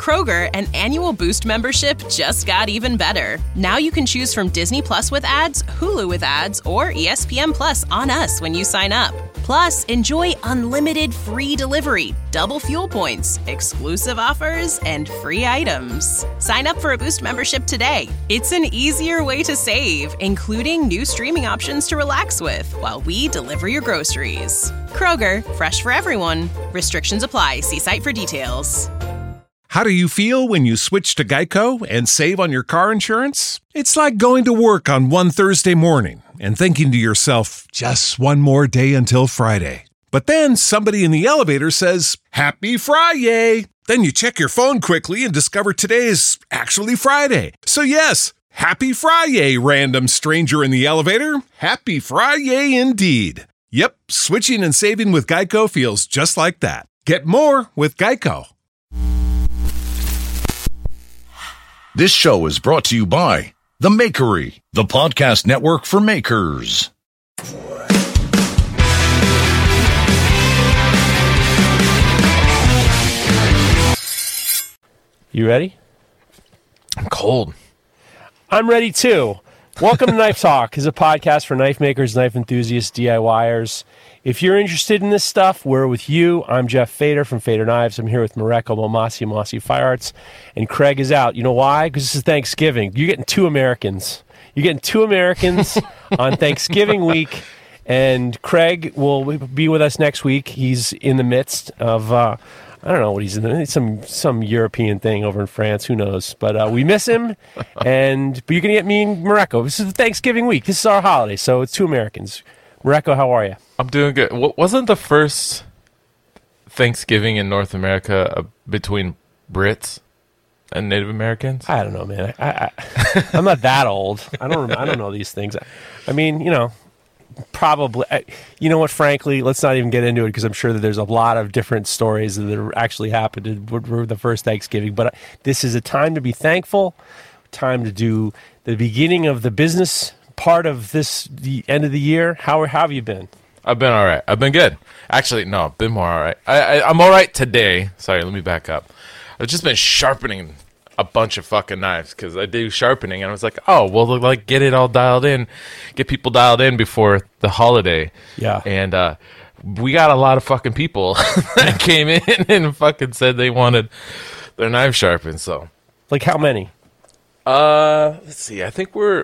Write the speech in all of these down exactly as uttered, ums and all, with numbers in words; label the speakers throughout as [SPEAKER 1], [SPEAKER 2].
[SPEAKER 1] Kroger, an annual Boost membership just got even better. Now you can choose from Disney Plus with ads, Hulu with ads, or E S P N Plus on us when you sign up. Plus, enjoy unlimited free delivery, double fuel points, exclusive offers, and free items. Sign up for a Boost membership today. It's an easier way to save, including new streaming options to relax with while we deliver your groceries. Kroger, fresh for everyone. Restrictions apply. See site for details.
[SPEAKER 2] How do you feel when you switch to Geico and save on your car insurance? It's like going to work on one Thursday morning and thinking to yourself, just one more day until Friday. But then somebody in the elevator says, Happy Friday! Then you check your phone quickly and discover today is actually Friday. So yes, Happy Friday, random stranger in the elevator. Happy Friday indeed. Yep, switching and saving with Geico feels just like that. Get more with Geico.
[SPEAKER 3] This show is brought to you by The Makery, the podcast network for makers.
[SPEAKER 4] You ready?
[SPEAKER 5] I'm cold.
[SPEAKER 4] I'm ready too. Welcome to Knife Talk, is a podcast for knife makers, knife enthusiasts, DIYers. If you're interested in this stuff, we're with you. I'm Jeff Fader from Fader Knives. I'm here with Mareko Momasi, Momasi Fire Arts, and Craig is out. You know why? Because this is Thanksgiving. You're getting two Americans. You're getting two Americans on Thanksgiving week, and Craig will be with us next week. He's in the midst of, uh, I don't know what he's in, some some European thing over in France. Who knows? But uh, we miss him, and but you're going to get me and Mareko. This is Thanksgiving week. This is our holiday, so it's two Americans. Mareko, how are you?
[SPEAKER 5] I'm doing good. W- wasn't the first Thanksgiving in North America uh, between Brits and Native Americans?
[SPEAKER 4] I don't know, man. I, I, I'm not that old. I don't. Rem- I don't know these things. I, I mean, you know, probably. I, you know what? Frankly, let's not even get into it because I'm sure that there's a lot of different stories that actually happened with the first Thanksgiving. But this is a time to be thankful. Time to do the beginning of the business part of this, the end of the year. How, how have you been?
[SPEAKER 5] I've been all right. I've been good. Actually, no, I've been more all right. I, I, I'm all right today. Sorry, let me back up. I've just been sharpening a bunch of fucking knives because I do sharpening, and I was like, oh, well, like, get it all dialed in, get people dialed in before the holiday.
[SPEAKER 4] Yeah.
[SPEAKER 5] And uh, we got a lot of fucking people that came in and fucking said they wanted their knife sharpened. So,
[SPEAKER 4] like, how many?
[SPEAKER 5] Uh, let's see. I think we're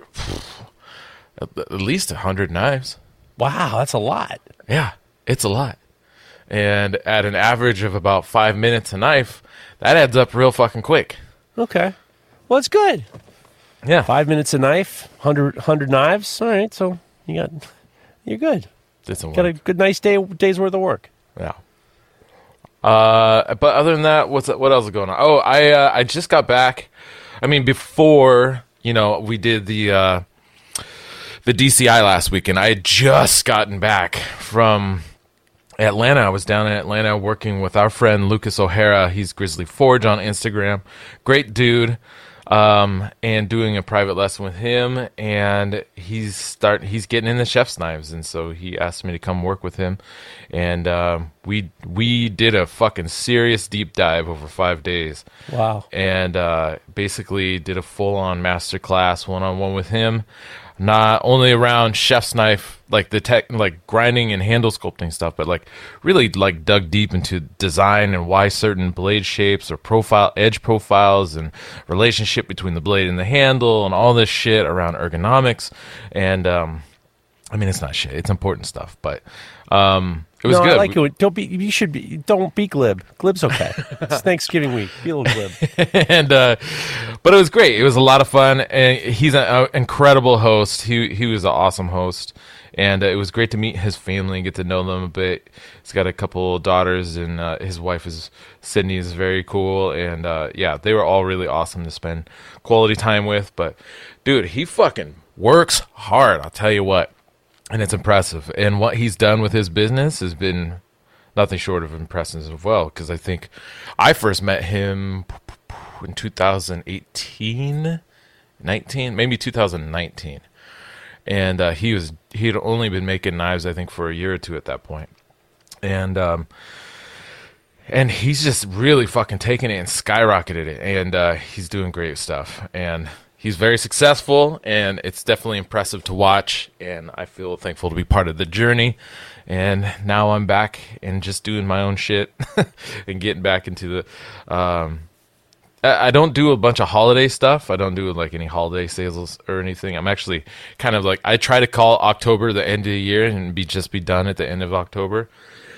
[SPEAKER 5] at least a hundred knives.
[SPEAKER 4] Wow, that's a lot.
[SPEAKER 5] Yeah, it's a lot. And at an average of about five minutes a knife, that adds up real fucking quick.
[SPEAKER 4] Okay. Well, it's good.
[SPEAKER 5] Yeah.
[SPEAKER 4] Five minutes a knife, hundred hundred knives. All right, so you got, you're good.
[SPEAKER 5] Did some
[SPEAKER 4] got a
[SPEAKER 5] work.
[SPEAKER 4] good, nice day, day's worth of work.
[SPEAKER 5] Yeah. Uh, but other than that, what's what else is going on? Oh, I uh, I just got back. I mean, before you know, we did the. Uh, The D C I last weekend. I had just gotten back from Atlanta. I was down in Atlanta working with our friend Lucas O'Hara. He's Grizzly Forge on Instagram. Great dude. Um, and doing a private lesson with him. And he's start he's getting into chef's knives. And so he asked me to come work with him. And um, we we did a fucking serious deep dive over five days.
[SPEAKER 4] Wow.
[SPEAKER 5] And uh, basically did a full-on master class one-on-one with him. Not only around chef's knife, like the tech, like grinding and handle sculpting stuff, but like really like dug deep into design and why certain blade shapes or profile, edge profiles and relationship between the blade and the handle and all this shit around ergonomics. And um, I mean, it's not shit; it's important stuff. But um, it was
[SPEAKER 4] no,
[SPEAKER 5] good.
[SPEAKER 4] I like it. Don't be. You should be. Don't be glib. Glib's okay. It's Thanksgiving week. Be a little glib.
[SPEAKER 5] and uh, but it was great. It was a lot of fun, and he's an incredible host. He he was an awesome host, and uh, it was great to meet his family and get to know them a bit. He's got a couple daughters, and uh, his wife is Sydney is very cool, and uh, yeah, they were all really awesome to spend quality time with. But dude, he fucking works hard. I'll tell you what. And it's impressive. And what he's done with his business has been nothing short of impressive as well. Because I think I first met him in two thousand eighteen, nineteen, maybe two thousand nineteen. And uh, he was he had only been making knives, I think, for a year or two at that point. And um, and he's just really fucking taken it and skyrocketed it, and uh, he's doing great stuff, and he's very successful, and it's definitely impressive to watch, and I feel thankful to be part of the journey. And now I'm back and just doing my own shit and getting back into the um I, I don't do a bunch of holiday stuff. I don't do like any holiday sales or anything. I'm actually kind of like, I try to call October the end of the year and be just be done at the end of October.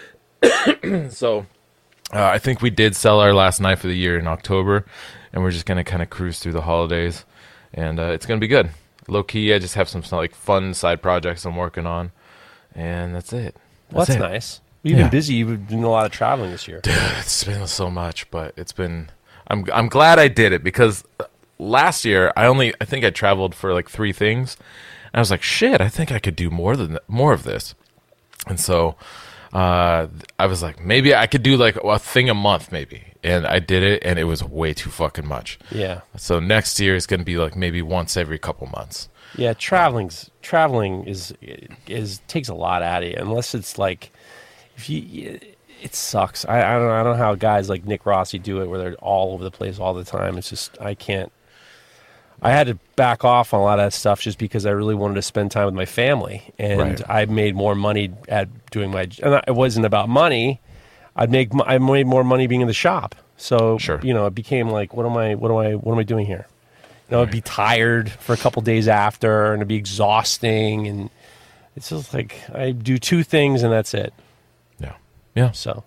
[SPEAKER 5] So uh, I think we did sell our last knife of the year in October, and we're just going to kind of cruise through the holidays, and uh, it's going to be good. Low key, I just have some like fun side projects I'm working on. And that's it. That's,
[SPEAKER 4] well, that's
[SPEAKER 5] it.
[SPEAKER 4] nice. You've
[SPEAKER 5] Yeah.
[SPEAKER 4] been busy. You've been doing a lot of traveling this year.
[SPEAKER 5] Dude, it's been so much, but it's been. I'm I'm glad I did it, because last year I only I think I traveled for like three things, and I was like, shit, I think I could do more than more of this, and so uh, I was like, maybe I could do like a thing a month, maybe, and I did it, and it was way too fucking much.
[SPEAKER 4] Yeah.
[SPEAKER 5] So next year is going to be like maybe once every couple months.
[SPEAKER 4] Yeah, traveling's traveling is is takes a lot out of you, unless it's like if you it sucks. I, I don't know, I don't know how guys like Nick Rossi do it, where they're all over the place all the time. It's just I can't. I had to back off on a lot of that stuff just because I really wanted to spend time with my family, and
[SPEAKER 5] Right.
[SPEAKER 4] I made more money at doing my. And it wasn't about money. I'd make I made more money being in the shop. So
[SPEAKER 5] Sure.
[SPEAKER 4] you know, it became like, what am I? What am I? What am I doing here? You know, I'd be tired for a couple days after, and it'd be exhausting, and it's just like I do two things and that's it.
[SPEAKER 5] Yeah. Yeah.
[SPEAKER 4] So,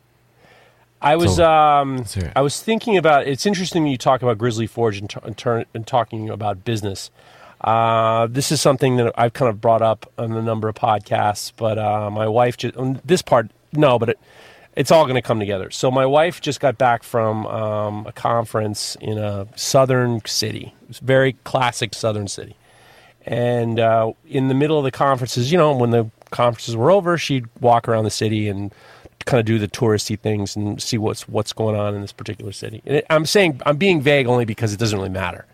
[SPEAKER 4] I was
[SPEAKER 5] So,
[SPEAKER 4] um,
[SPEAKER 5] let's hear it.
[SPEAKER 4] I was thinking about. It's interesting you talk about Grizzly Forge and, t- and, turn, and talking about business. Uh, this is something that I've kind of brought up on a number of podcasts, but uh, my wife just on this part no, but it. It's all going to come together. So my wife just got back from um, a conference in a southern city. It's a very classic southern city. And uh, in the middle of the conferences, you know, when the conferences were over, she'd walk around the city and kind of do the touristy things and see what's what's going on in this particular city. And it, I'm saying I'm being vague only because it doesn't really matter.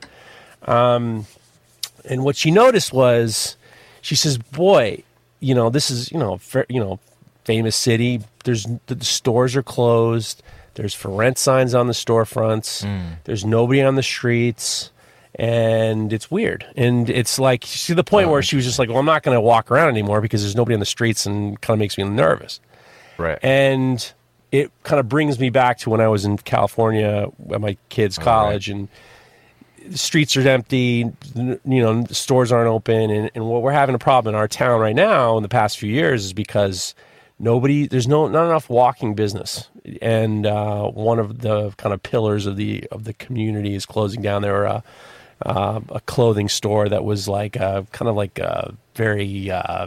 [SPEAKER 4] Um, and what she noticed was, she says, "Boy, you know, this is you know, fair, you know." famous city. There's the stores are closed. There's for rent signs on the storefronts. Mm. There's nobody on the streets, and it's weird. And it's like to the point oh, where she was just like, "Well, I'm not going to walk around anymore because there's nobody on the streets," and kind of makes me nervous.
[SPEAKER 5] Right.
[SPEAKER 4] And it kind of brings me back to when I was in California at my kids' college, oh, right. and the streets are empty. You know, the stores aren't open, and, and what we're having a problem in our town right now in the past few years is because Nobody, there's no not enough walking business, and uh, one of the kind of pillars of the of the community is closing down. There were a, uh, a clothing store that was like a, kind of like a very uh,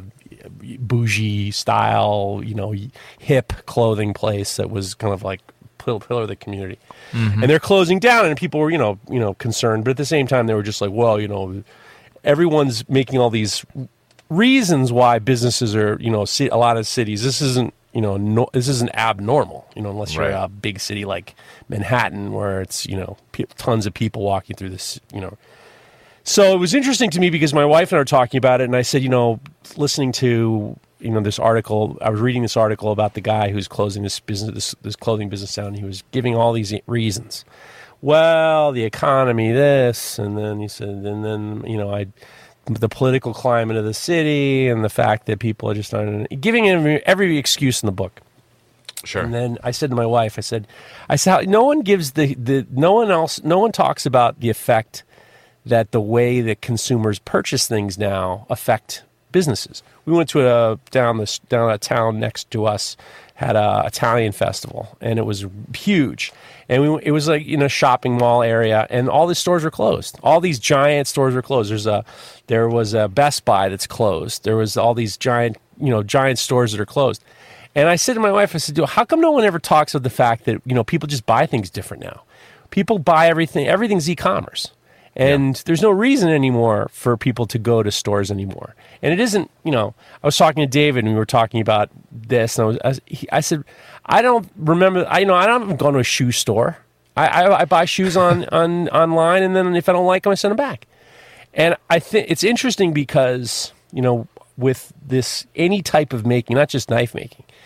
[SPEAKER 4] bougie style, you know, hip clothing place that was kind of like pillar of the community, mm-hmm. and they're closing down, and people were you know you know concerned, but at the same time they were just like, well, you know, everyone's making all these reasons why businesses are, you know, a lot of cities. This isn't, you know, no, this isn't abnormal, you know, unless you're right. a big city like Manhattan, where it's, you know, pe- tons of people walking through this, you know. So it was interesting to me because my wife and I were talking about it, and I said, you know, listening to, you know, this article, I was reading this article about the guy who's closing this business, this, this clothing business down. And he was giving all these reasons. Well, the economy, this, and then he said, and then, you know, I. the political climate of the city and the fact that people are just not giving him every excuse in the book.
[SPEAKER 5] Sure.
[SPEAKER 4] And then I said to my wife, I said, I said, no one gives the, the, no one else, no one talks about the effect that the way that consumers purchase things now affect businesses. We went to a, down this, down a town next to us, had a Italian festival, and it was huge. And we, it was like in a shopping mall area, and all the stores were closed. All these giant stores were closed. There's a, there was a Best Buy that's closed. There was all these giant, you know, giant stores that are closed. And I said to my wife, I said, how come no one ever talks of the fact that, you know, people just buy things different now? People buy everything. Everything's e-commerce. And yeah. there's no reason anymore for people to go to stores anymore. And it isn't, you know, I was talking to David and we were talking about this, and I was, I, was, he, I said, I don't remember, I you know, I don't go to a shoe store. I, I, I buy shoes on, on online, and then if I don't like them, I send them back. And I think it's interesting because, you know, with this, any type of making, not just knife making,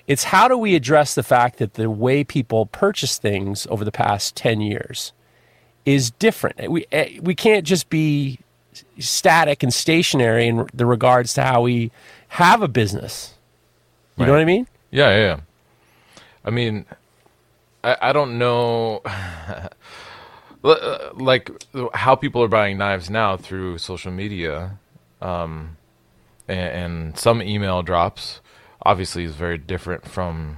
[SPEAKER 4] It's how do we address the fact that the way people purchase things over the past ten years is different. We we can't just be static and stationary in the regards to how we have a business. You right. know what I mean?
[SPEAKER 5] Yeah, yeah. yeah. I mean, I, I don't know, like, how people are buying knives now through social media, um, and, and some email drops, obviously, is very different from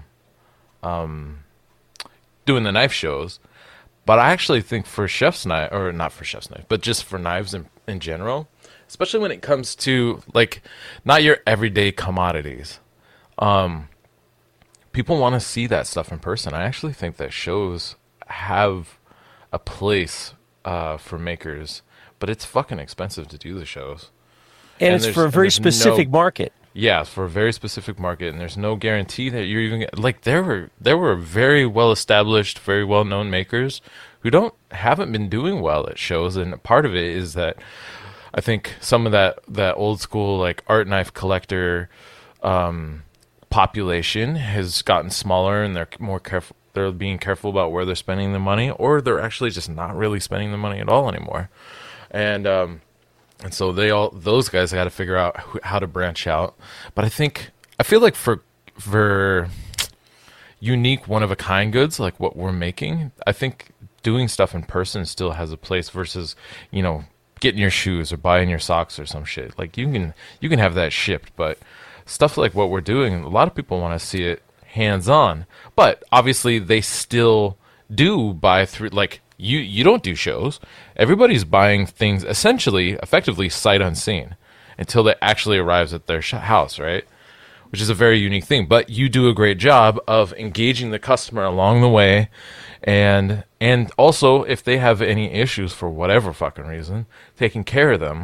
[SPEAKER 5] um, doing the knife shows. But I actually think for chef's knife, or not for chef's knife, but just for knives in, in general, especially when it comes to, like, not your everyday commodities, um, people want to see that stuff in person. I actually think that shows have a place uh, for makers, but it's fucking expensive to do the shows.
[SPEAKER 4] And, and it's for a very specific
[SPEAKER 5] no,
[SPEAKER 4] market.
[SPEAKER 5] Yeah, for a very specific market, and there's no guarantee that you're even like there were there were very well established, very well known makers who don't haven't been doing well at shows, and part of it is that I think some of that that old school like art knife collector um, population has gotten smaller, and they're more careful. They're being careful about where they're spending the money, or they're actually just not really spending the money at all anymore, and. Um, And so they all those guys got to figure out who, how to branch out. But I think I feel like for for unique one of a kind goods like what we're making, I think doing stuff in person still has a place versus, you know, getting your shoes or buying your socks or some shit. Like you can you can have that shipped, but stuff like what we're doing, a lot of people want to see it hands on. But obviously they still do buy through like You you don't do shows. Everybody's buying things essentially, effectively, sight unseen until it actually arrives at their sh- house, right? Which is a very unique thing. But you do a great job of engaging the customer along the way, and and also if they have any issues for whatever fucking reason, taking care of them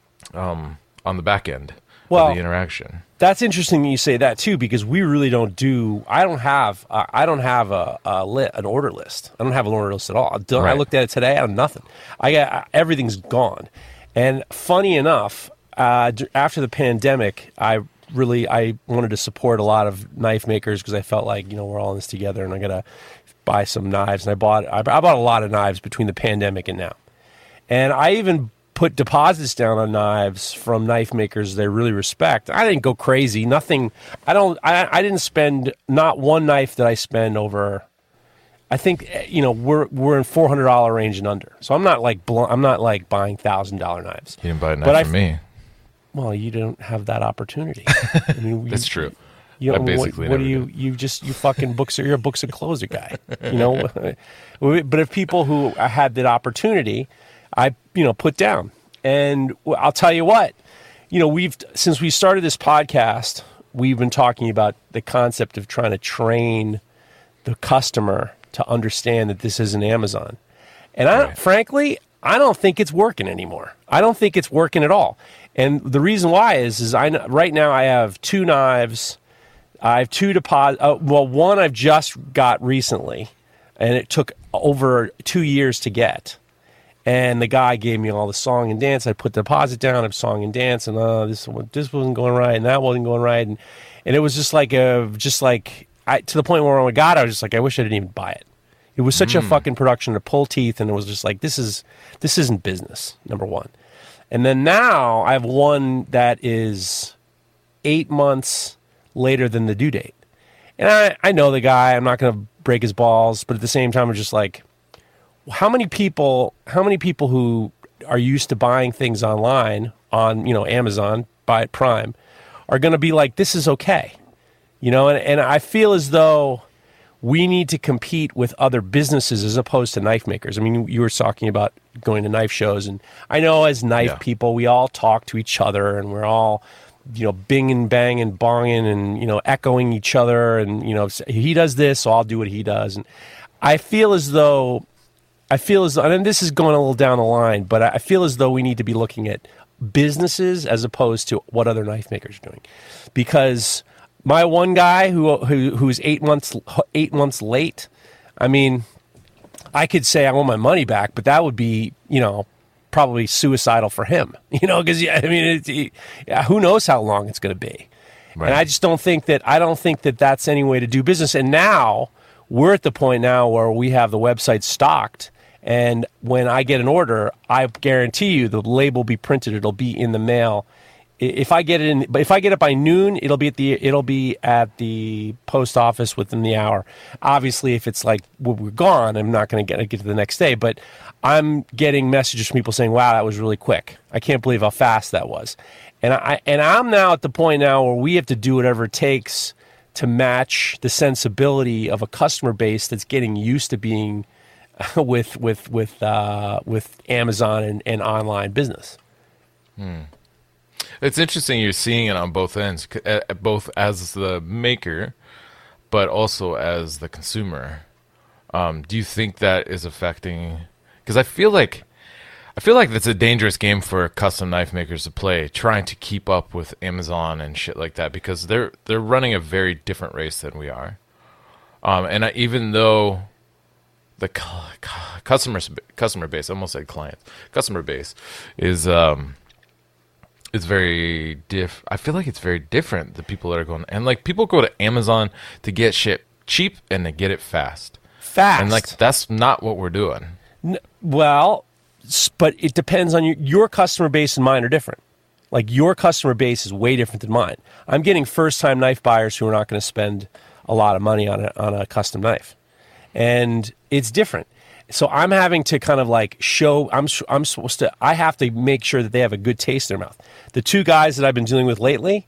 [SPEAKER 5] um, on the back end
[SPEAKER 4] well,
[SPEAKER 5] of the interaction.
[SPEAKER 4] That's interesting you say that too, because we really don't do. I don't have. Uh, I don't have a, a lit, an order list. I don't have an order list at all. I, don't, right. I looked at it today. I have nothing. I got uh, everything's gone. And funny enough, uh, d- after the pandemic, I really I wanted to support a lot of knife makers because I felt like you know we're all in this together, and I gotta buy some knives. And I bought I, I bought a lot of knives between the pandemic and now, and I even. Put deposits down on knives from knife makers they really respect. I didn't go crazy. Nothing. I don't. I, I didn't spend not one knife that I spend over. I think you know we're we're in four hundred dollar range and under. So I'm not like bl- I'm not like buying thousand dollar knives.
[SPEAKER 5] You didn't buy a knife but from I, me.
[SPEAKER 4] Well, you don't have that opportunity. I mean,
[SPEAKER 5] That's
[SPEAKER 4] you,
[SPEAKER 5] true.
[SPEAKER 4] You know,
[SPEAKER 5] I basically
[SPEAKER 4] what, what
[SPEAKER 5] never
[SPEAKER 4] do you
[SPEAKER 5] did.
[SPEAKER 4] you just you fucking books you're a books and closer guy. You know, but if people who had that opportunity, I you know put down. And I'll tell you what, you know, we've since we started this podcast, we've been talking about the concept of trying to train the customer to understand that this isn't Amazon. And I, right. frankly, I don't think it's working anymore. I don't think it's working at all. And the reason why is, is I right now I have two knives. I have two deposits. Uh, well, one I've just got recently, and it took over two years to get. And the guy gave me all the song and dance. I put the deposit down of song and dance, and uh, this this wasn't going right, and that wasn't going right, and and it was just like a just like I to the point where when I got it, I was just like, I wish I didn't even buy it. It was such mm. a fucking production to pull teeth, and it was just like this is this isn't business. Number one, and then now I have one that is eight months later than the due date, and I I know the guy. I'm not going to break his balls, but at the same time, I'm just like. How many people? How many people who are used to buying things online on you know Amazon, buy it Prime, are going to be like, this is okay, you know? And, and I feel as though we need to compete with other businesses as opposed to knife makers. I mean, you were talking about going to knife shows, and I know as knife
[SPEAKER 5] yeah. people,
[SPEAKER 4] we all talk to each other, and we're all you know binging, banging, bonging, and you know echoing each other, and you know he does this, so I'll do what he does, and I feel as though. I feel as though, and this is going a little down the line, but I feel as though we need to be looking at businesses as opposed to what other knife makers are doing. Because my one guy who, who who's eight months eight months late, I mean, I could say I want my money back, but that would be, you know, probably suicidal for him, you know, because I mean, it, it, who knows how long it's going to be.
[SPEAKER 5] Right.
[SPEAKER 4] And I just don't think that I don't think that that's any way to do business. And now we're at the point now where we have the website stocked, and when I get an order, I guarantee you the label will be printed. It'll be in the mail. If I get it in, if I get it by noon, it'll be at the it'll be at the post office within the hour. Obviously, if it's like well, we're gone, I'm not going to get get to the next day. But I'm getting messages from people saying, "Wow, that was really quick. I can't believe how fast that was." And I and I'm now at the point now where we have to do whatever it takes to match the sensibility of a customer base that's getting used to being with with with uh, with Amazon and, and online business.
[SPEAKER 5] Hmm. It's interesting you're seeing it on both ends, both as the maker, but also as the consumer. Um, do you think that is affecting? Because I feel like, I feel like that's a dangerous game for custom knife makers to play, trying to keep up with Amazon and shit like that, because they're they're running a very different race than we are. Um, and I, even though the cu- cu- customer customer base, I almost said clients, customer base is. Um, It's very diff. I feel like it's very different. The people that are going and like people go to Amazon to get shit cheap and to get it fast.
[SPEAKER 4] Fast,
[SPEAKER 5] and like that's not what we're doing.
[SPEAKER 4] N- well, s- but it depends on your your customer base and mine are different. Like your customer base is way different than mine. I'm getting first time knife buyers who are not going to spend a lot of money on a on a custom knife, and it's different. So I'm having to kind of like show, I'm I'm supposed to, I have to make sure that they have a good taste in their mouth. The two guys that I've been dealing with lately,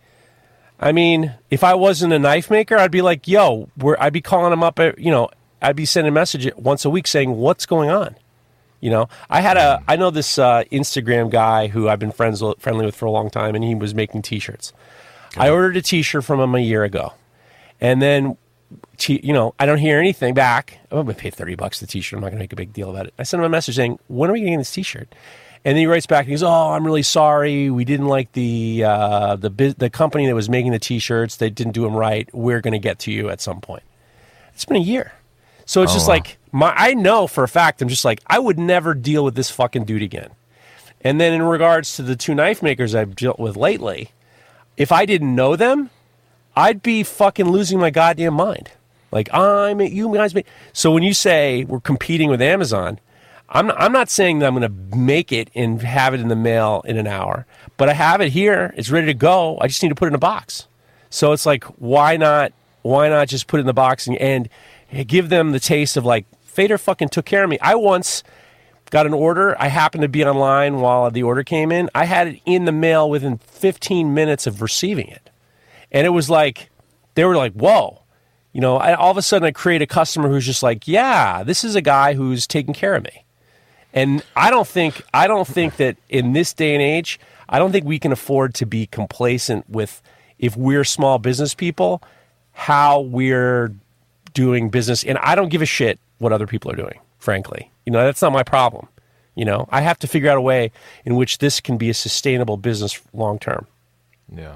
[SPEAKER 4] I mean, if I wasn't a knife maker, I'd be like, yo, we're, I'd be calling them up, you know, I'd be sending a message once a week saying, what's going on? You know, I had a, I know this uh, Instagram guy who I've been friends with, friendly with for a long time, and he was making t-shirts. Okay. I ordered a t-shirt from him a year ago. And then T, you know, I don't hear anything back. I'm going to pay thirty bucks for the t-shirt. I'm not going to make a big deal about it. I sent him a message saying, when are we getting this t-shirt? And then he writes back and he goes, oh, I'm really sorry. We didn't like the uh, the the company that was making the t-shirts. They didn't do them right. We're going to get to you at some point. It's been a year. So it's oh, just wow. like, my, I know for a fact, I'm just like, I would never deal with this fucking dude again. And then in regards to the two knife makers I've dealt with lately, if I didn't know them, I'd be fucking losing my goddamn mind. Like, I'm you guys. Make. So when you say we're competing with Amazon, I'm not, I'm not saying that I'm going to make it and have it in the mail in an hour, but I have it here. It's ready to go. I just need to put it in a box. So it's like, why not? Why not just put it in the box and, and give them the taste of like, Fader fucking took care of me. I once got an order. I happened to be online while the order came in. I had it in the mail within fifteen minutes of receiving it. And it was like, they were like, whoa. You know, I, all of a sudden I create a customer who's just like, yeah, this is a guy who's taking care of me. And I don't think, I don't think that in this day and age, I don't think we can afford to be complacent with, if we're small business people, how we're doing business. And I don't give a shit what other people are doing, frankly. You know, that's not my problem. You know, I have to figure out a way in which this can be a sustainable business long term.
[SPEAKER 5] Yeah.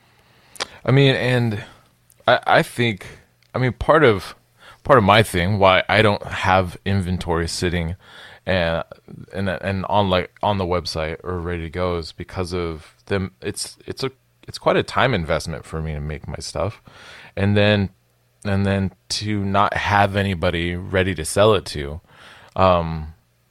[SPEAKER 5] I mean, and I, I think, I mean, part of part of my thing why I don't have inventory sitting and and and on like on the website or ready to go is because of them. It's it's a it's quite a time investment for me to make my stuff, and then and then to not have anybody ready to sell it to. Um,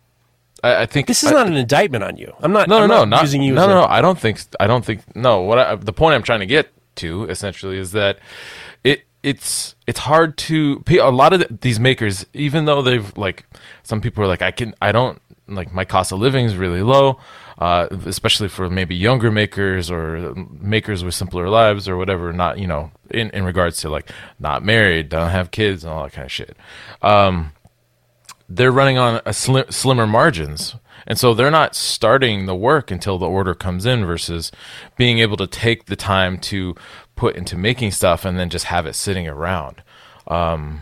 [SPEAKER 5] I, I think
[SPEAKER 4] this is
[SPEAKER 5] I,
[SPEAKER 4] not an indictment on you. I'm not.
[SPEAKER 5] No,
[SPEAKER 4] I'm
[SPEAKER 5] no,
[SPEAKER 4] not
[SPEAKER 5] not
[SPEAKER 4] using you.
[SPEAKER 5] No,
[SPEAKER 4] as
[SPEAKER 5] no,
[SPEAKER 4] a,
[SPEAKER 5] no. I don't think. I don't think. No. What I, the point I'm trying to get to essentially is that it it's it's hard to a lot of the, these makers, even though they've like some people are like I can I don't like my cost of living is really low, uh, especially for maybe younger makers or makers with simpler lives or whatever. Not you know in in regards to like not married, don't have kids, and all that kind of shit. Um, they're running on a slim, slimmer margins. And so they're not starting the work until the order comes in versus being able to take the time to put into making stuff and then just have it sitting around. Um,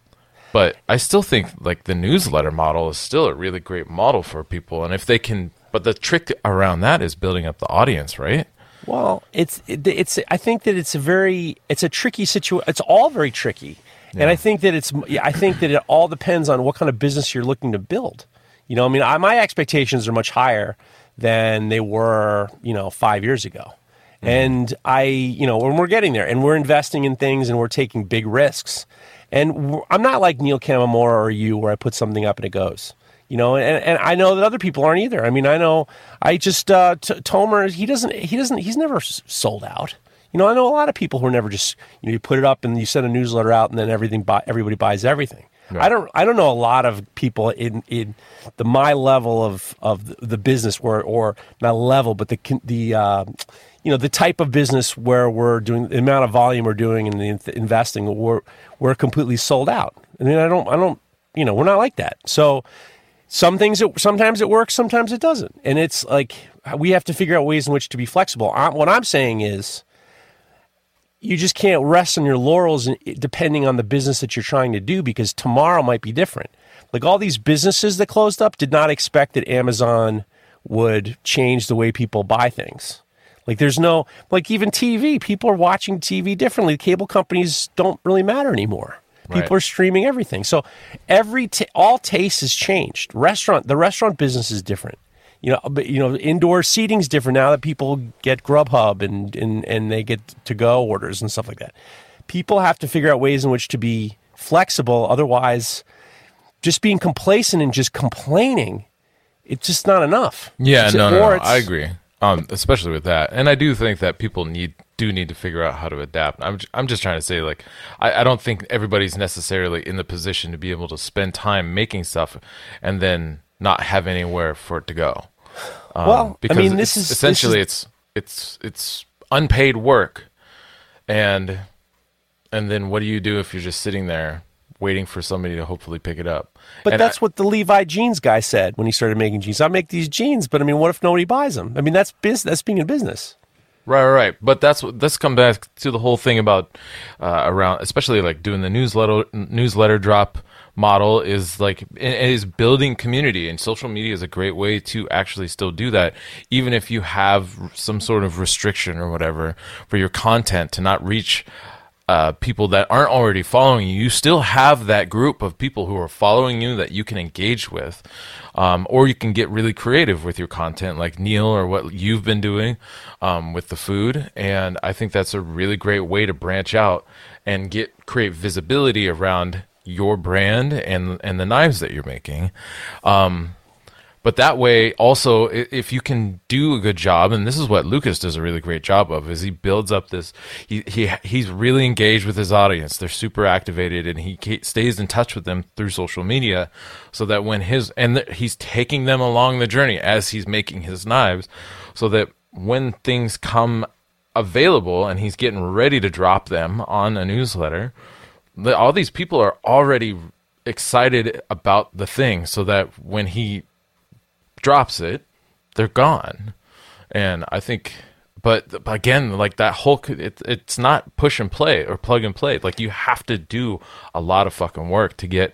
[SPEAKER 5] but I still think like the newsletter model is still a really great model for people. And if they can, but the trick around that is building up the audience, right?
[SPEAKER 4] Well, it's, it's, I think that it's a very, it's a tricky situation. It's all very tricky. Yeah. And I think that it's, I think that it all depends on what kind of business you're looking to build. You know, I mean, I, my expectations are much higher than they were, you know, five years ago. Mm-hmm. And I, you know, when we're getting there and we're investing in things and we're taking big risks. And I'm not like Neil Kamamora or you where I put something up and it goes. You know, and, and I know that other people aren't either. I mean, I know I just, uh, T- Tomer, he doesn't, he doesn't, he's never s- sold out. You know, I know a lot of people who are never just, you know, you put it up and you send a newsletter out and then everything, buy, everybody buys everything. Right. I don't, I don't know a lot of people in, in the, my level of, of the business where, or not level, but the, the, uh, you know, the type of business where we're doing the amount of volume we're doing and the investing, we're, we're completely sold out. I mean, I don't, I don't, you know, we're not like that. So some things, it, sometimes it works, sometimes it doesn't. And it's like, we have to figure out ways in which to be flexible. I, what I'm saying is, you just can't rest on your laurels depending on the business that you're trying to do, because tomorrow might be different. Like all these businesses that closed up did not expect that Amazon would change the way people buy things. Like there's no, like even T V, people are watching T V differently. Cable companies don't really matter anymore. People right. are streaming everything. So every, t- all taste has changed. Restaurant, the restaurant business is different. You know, but you know, indoor seating's different now that people get Grubhub and, and, and they get to-go orders and stuff like that. People have to figure out ways in which to be flexible. Otherwise, just being complacent and just complaining, it's just not enough.
[SPEAKER 5] Yeah,
[SPEAKER 4] it's,
[SPEAKER 5] no, no, no, I agree. Um, especially with that, and I do think that people need do need to figure out how to adapt. I'm I'm just trying to say, like, I, I don't think everybody's necessarily in the position to be able to spend time making stuff and then not have anywhere for it to go. Um,
[SPEAKER 4] well,
[SPEAKER 5] because
[SPEAKER 4] I mean, this is
[SPEAKER 5] essentially
[SPEAKER 4] this is...
[SPEAKER 5] it's it's it's unpaid work, and and then what do you do if you're just sitting there waiting for somebody to hopefully pick it up?
[SPEAKER 4] But
[SPEAKER 5] and
[SPEAKER 4] that's
[SPEAKER 5] I,
[SPEAKER 4] what the Levi jeans guy said when he started making jeans. I make these jeans, but I mean, what if nobody buys them? I mean, that's biz- that's being in business.
[SPEAKER 5] Right, right, right. But that's what this comes back to the whole thing about uh, around, especially like doing the newsletter newsletter drop model is like is building community, and social media is a great way to actually still do that, even if you have some sort of restriction or whatever for your content to not reach uh, people that aren't already following you. You still have that group of people who are following you that you can engage with, um, or you can get really creative with your content, like Neil or what you've been doing um, with the food. And I think that's a really great way to branch out and get create visibility around your brand and and the knives that you're making. Um, but that way also, if you can do a good job, and this is what Lucas does a really great job of, is he builds up this, he, he he's really engaged with his audience. They're super activated, and he stays in touch with them through social media, so that when his, and he's taking them along the journey as he's making his knives, so that when things come available and he's getting ready to drop them on a newsletter, all these people are already excited about the thing, so that when he drops it, they're gone. And I think, but again, like that whole, it, it's not push and play or plug and play. Like you have to do a lot of fucking work to get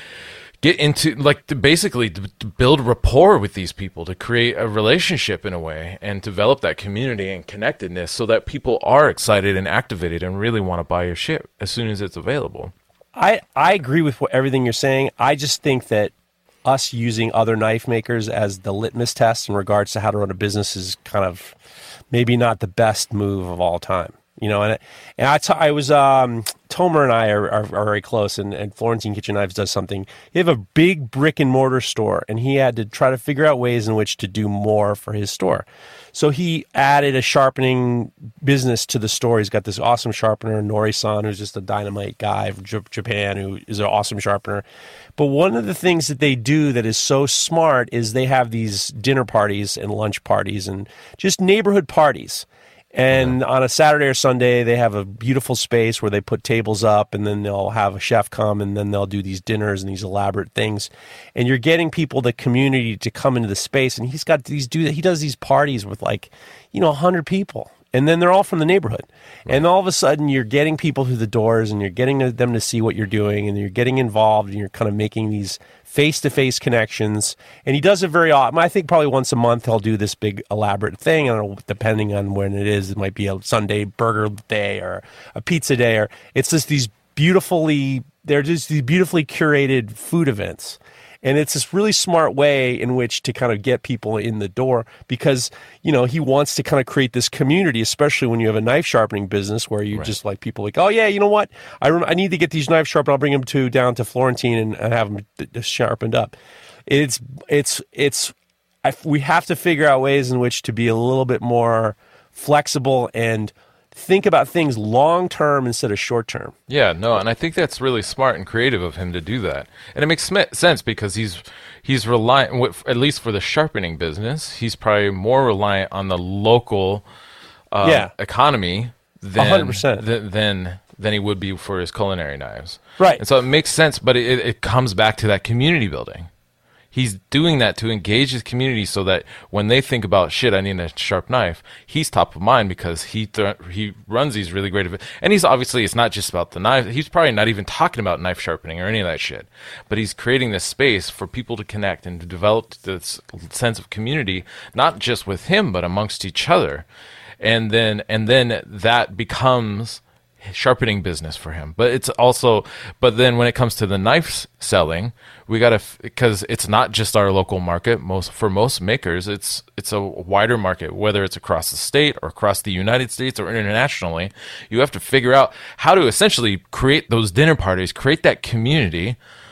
[SPEAKER 5] get into, like, to basically to, to build rapport with these people, to create a relationship in a way, and develop that community and connectedness, so that people are excited and activated and really want to buy your shit as soon as it's available.
[SPEAKER 4] I, I agree with what, everything you're saying. I just think that us using other knife makers as the litmus test in regards to how to run a business is kind of maybe not the best move of all time. You know, and and I, t- I was um, Tomer and I are, are, are very close, and, and Florentine Kitchen Knives does something. He have a big brick and mortar store, and he had to try to figure out ways in which to do more for his store. So he added a sharpening business to the store. He's got this awesome sharpener, Nori-san, who's just a dynamite guy from J- Japan, who is an awesome sharpener. But one of the things that they do that is so smart is they have these dinner parties and lunch parties and just neighborhood parties. And on a Saturday or Sunday, they have a beautiful space where they put tables up, and then they'll have a chef come, and then they'll do these dinners and these elaborate things. And you're getting people, the community, to come into the space. And he's got these do he does these parties with, like, you know, a hundred people, and then they're all from the neighborhood. Right. And all of a sudden, you're getting people through the doors, and you're getting them to see what you're doing, and you're getting involved, and you're kind of making these face-to-face connections. And he does it very often. I think probably once a month he'll do this big elaborate thing. I don't know, depending on when it is. It might be a Sunday burger day or a pizza day, or it's just these beautifully, they're just these beautifully curated food events. And it's this really smart way in which to kind of get people in the door because, you know, he wants to kind of create this community, especially when you have a knife sharpening business where you
[SPEAKER 5] Right.
[SPEAKER 4] just like people like, oh, yeah, you know what? I, rem- I need to get these knives sharpened. I'll bring them to down to Florentine and, and have them d- d- sharpened up. It's, it's, it's, I, we have to figure out ways in which to be a little bit more flexible and think about things long term instead of short term.
[SPEAKER 5] Yeah, no, and I think that's really smart and creative of him to do that, and it makes sm- sense because he's he's reliant, w- at least for the sharpening business, he's probably more reliant on the local uh,
[SPEAKER 4] Yeah.
[SPEAKER 5] economy
[SPEAKER 4] one
[SPEAKER 5] than
[SPEAKER 4] hundred percent.
[SPEAKER 5] th- than than he would be for his culinary knives.
[SPEAKER 4] Right.
[SPEAKER 5] And so it makes sense, but it, it comes back to that community building. He's doing that to engage his community so that when they think about shit, I need a sharp knife, he's top of mind because he th- he runs these really great events. And he's obviously, it's not just about the knife. He's probably not even talking about knife sharpening or any of that shit. But he's creating this space for people to connect and to develop this sense of community, not just with him, but amongst each other. And then and then that becomes sharpening business for him. But it's also, but then when it comes to the knife selling, we got to, because it's not just our local market. Most for most makers, it's it's a wider market, whether it's across the state or across the United States or internationally. You have to figure out how to essentially create those dinner parties, create that community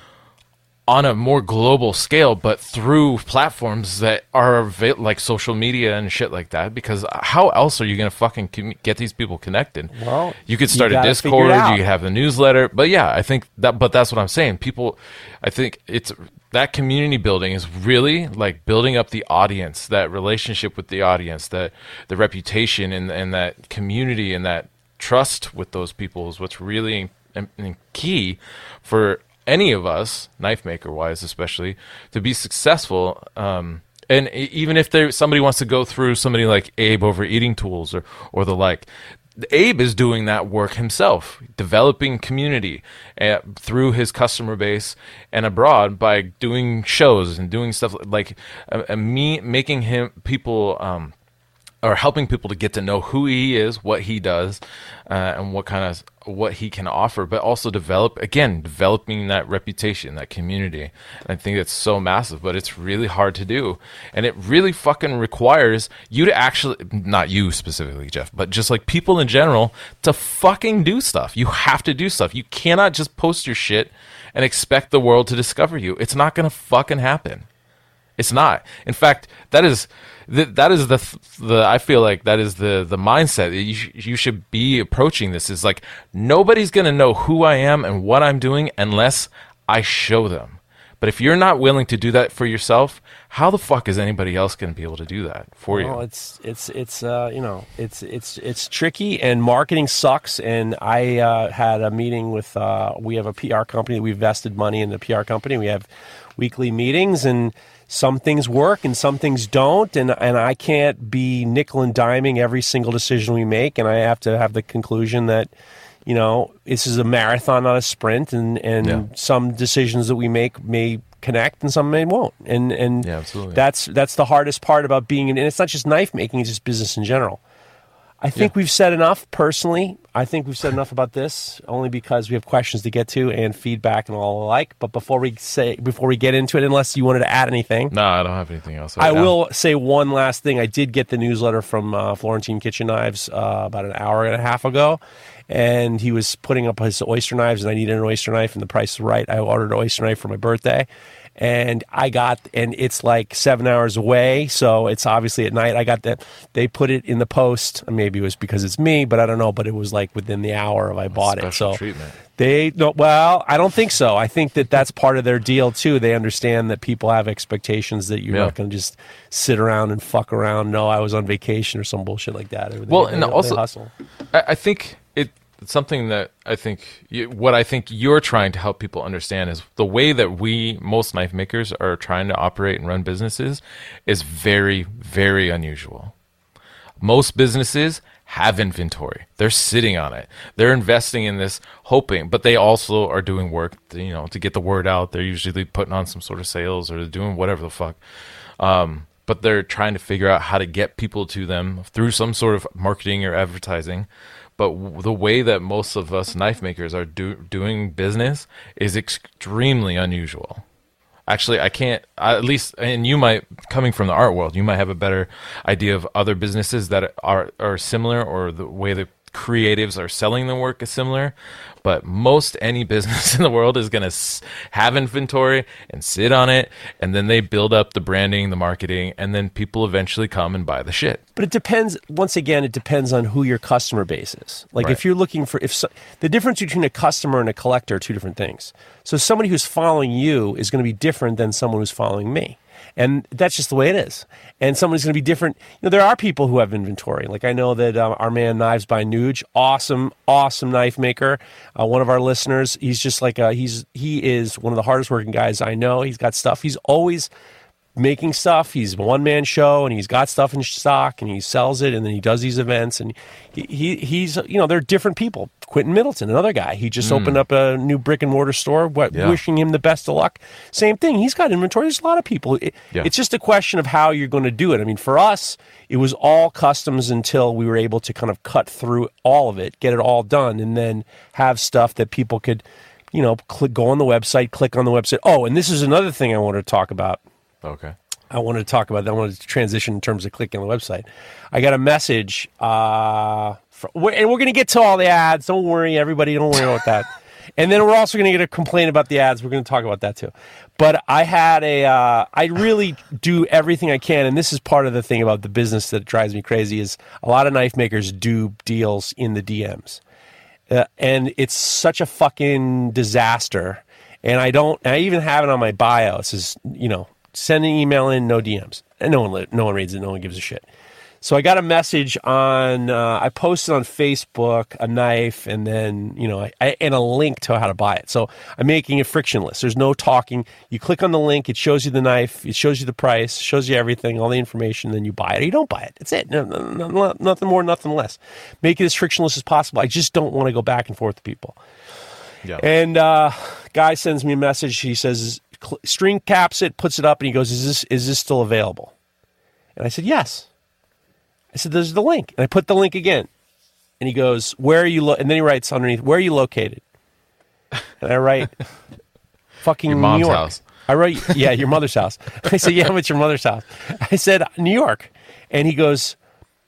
[SPEAKER 5] on a more global scale, but through platforms that are avail- like social media and shit like that. Because how else are you going to fucking com- get these people connected?
[SPEAKER 4] Well,
[SPEAKER 5] you could start
[SPEAKER 4] you
[SPEAKER 5] a
[SPEAKER 4] gotta figure it
[SPEAKER 5] Discord,
[SPEAKER 4] out.
[SPEAKER 5] you could have the newsletter. But yeah, I think that. But that's what I'm saying. People, I think it's that community building is really like building up the audience, that relationship with the audience, that the reputation and and that community and that trust with those people is what's really in, in key for any of us, knife maker wise especially, to be successful. Um, and e- even if there somebody wants to go through somebody like Abe over Eating Tools or or the like, Abe is doing that work himself, developing community uh, through his customer base and abroad by doing shows and doing stuff like uh, uh, me making him people um, or helping people to get to know who he is, what he does, uh, and what kind of what he can offer, but also develop again, developing that reputation, that community. And I think it's so massive, but it's really hard to do, and it really fucking requires you to actually, not you specifically, Jeff, but just like people in general, to fucking do stuff. You have to do stuff. You cannot just post your shit and expect the world to discover you. It's not gonna fucking happen. It's not. In fact, that is th- that is the the I feel like that is the the mindset that you sh- you should be approaching this. Is like nobody's gonna know who I am and what I'm doing unless I show them. But if you're not willing to do that for yourself, how the fuck is anybody else gonna be able to do that for you?
[SPEAKER 4] Well, it's it's it's uh, you know it's it's it's tricky, and marketing sucks. And I uh, had a meeting with uh, we have a P R company. We've vested money in the P R company. We have weekly meetings, and some things work and some things don't, and and I can't be nickel and diming every single decision we make, and I have to have the conclusion that, you know, this is a marathon, not a sprint, and and
[SPEAKER 5] Yeah.
[SPEAKER 4] some decisions that we make may connect and some may won't, and and
[SPEAKER 5] Yeah, absolutely.
[SPEAKER 4] that's that's the hardest part about being, and it's not just knife making, it's just business in general. I think
[SPEAKER 5] Yeah.
[SPEAKER 4] we've said enough personally. I think we've said enough about this, only because we have questions to get to and feedback and all alike. But before we say before we get into it, unless you wanted to add anything,
[SPEAKER 5] No, I don't have anything else.
[SPEAKER 4] I
[SPEAKER 5] right now.
[SPEAKER 4] will say one last thing. I did get the newsletter from uh, Florentine Kitchen Knives uh, about an hour and a half ago, and he was putting up his oyster knives, and I needed an oyster knife, and the price is right. I ordered an oyster knife for my birthday, and I got, and it's like seven hours away, so it's obviously at night. I got that. They put it in the post. Maybe it was because it's me, but I don't know. But it was like within the hour of I bought it.
[SPEAKER 5] Special
[SPEAKER 4] So
[SPEAKER 5] treatment.
[SPEAKER 4] they no, well, I don't think so. I think that that's part of their deal too. They understand that people have expectations that you're
[SPEAKER 5] Yeah.
[SPEAKER 4] not going to just sit around and fuck around. No, I was on vacation or some bullshit like that. They-
[SPEAKER 5] Well,
[SPEAKER 4] they-
[SPEAKER 5] and
[SPEAKER 4] they
[SPEAKER 5] also-
[SPEAKER 4] hustle.
[SPEAKER 5] I, I think it it's something that I think you, what I think you're trying to help people understand is the way that we most knife makers are trying to operate and run businesses is very, very unusual. Most businesses have inventory. They're sitting on it. They're investing in this, hoping, but they also are doing work, to, you know, to get the word out. They're usually putting on some sort of sales or doing whatever the fuck. Um, but they're trying to figure out how to get people to them through some sort of marketing or advertising. But w- the way that most of us knife makers are do- doing business is extremely unusual. Actually, I can't, at least, and you might, coming from the art world, you might have a better idea of other businesses that are, are similar, or the way the creatives are selling their work is similar. But most any business in the world is going to s- have inventory and sit on it, and then they build up the branding, the marketing, and then people eventually come and buy the shit.
[SPEAKER 4] But it depends. Once again, it depends on who your customer base is. Like
[SPEAKER 5] Right.
[SPEAKER 4] if you're looking for, if so, the difference between a customer and a collector are two different things. So somebody who's following you is going to be different than someone who's following me. And that's just the way it is. And somebody's going to be different. You know, there are people who have inventory. Like I know that um, our man Knives by Nuge, awesome, awesome knife maker. Uh, one of our listeners. He's just like a, he's he is one of the hardest working guys I know. He's got stuff. He's always making stuff. He's a one man show, and he's got stuff in stock, and he sells it, and then he does these events, and he, he he's you know they're different people. Quentin Middleton, another guy, he just mm. opened up a new brick and mortar store. What,
[SPEAKER 5] yeah.
[SPEAKER 4] Wishing him the best of luck. Same thing. He's got inventory. There's a lot of people. It,
[SPEAKER 5] yeah.
[SPEAKER 4] It's just a question of how you're going to do it. I mean, for us, it was all customs until we were able to kind of cut through all of it, get it all done, and then have stuff that people could, you know, click, go on the website, click on the website. Oh, and this is another thing I wanted to talk about.
[SPEAKER 5] Okay.
[SPEAKER 4] I wanted to talk about that. I wanted to transition in terms of clicking on the website. I got a message, uh, for, and we're going to get to all the ads. Don't worry, everybody. Don't worry about that. And then we're also going to get a complaint about the ads. We're going to talk about that too. But I had a, uh, I really do everything I can, and this is part of the thing about the business that drives me crazy is a lot of knife makers do deals in the D Ms. Uh, and it's such a fucking disaster. And I don't, I even have it on my bio. It says, you know, send an email in, no D Ms. And no one, no one reads it, no one gives a shit. So I got a message on, uh, I posted on Facebook a knife and then, you know, I, I, and a link to how to buy it. So I'm making it frictionless. There's no talking. You click on the link, it shows you the knife, it shows you the price, shows you everything, all the information, then you buy it or you don't buy it. That's it. No, no, no, nothing more, nothing less. Make it as frictionless as possible. I just don't want to go back and forth with people. Yeah. And uh, guy sends me a message. He says, string caps it, puts it up, and he goes, is this is this still available? And I said, yes. I said, there's the link. And I put the link again. And he goes, where are you? Lo-? And then he writes underneath, where are you located? And I write, fucking
[SPEAKER 5] your mom's
[SPEAKER 4] New York.
[SPEAKER 5] house.
[SPEAKER 4] I write, yeah, your mother's house. I said, yeah, it's your mother's house. I said, New York. And he goes,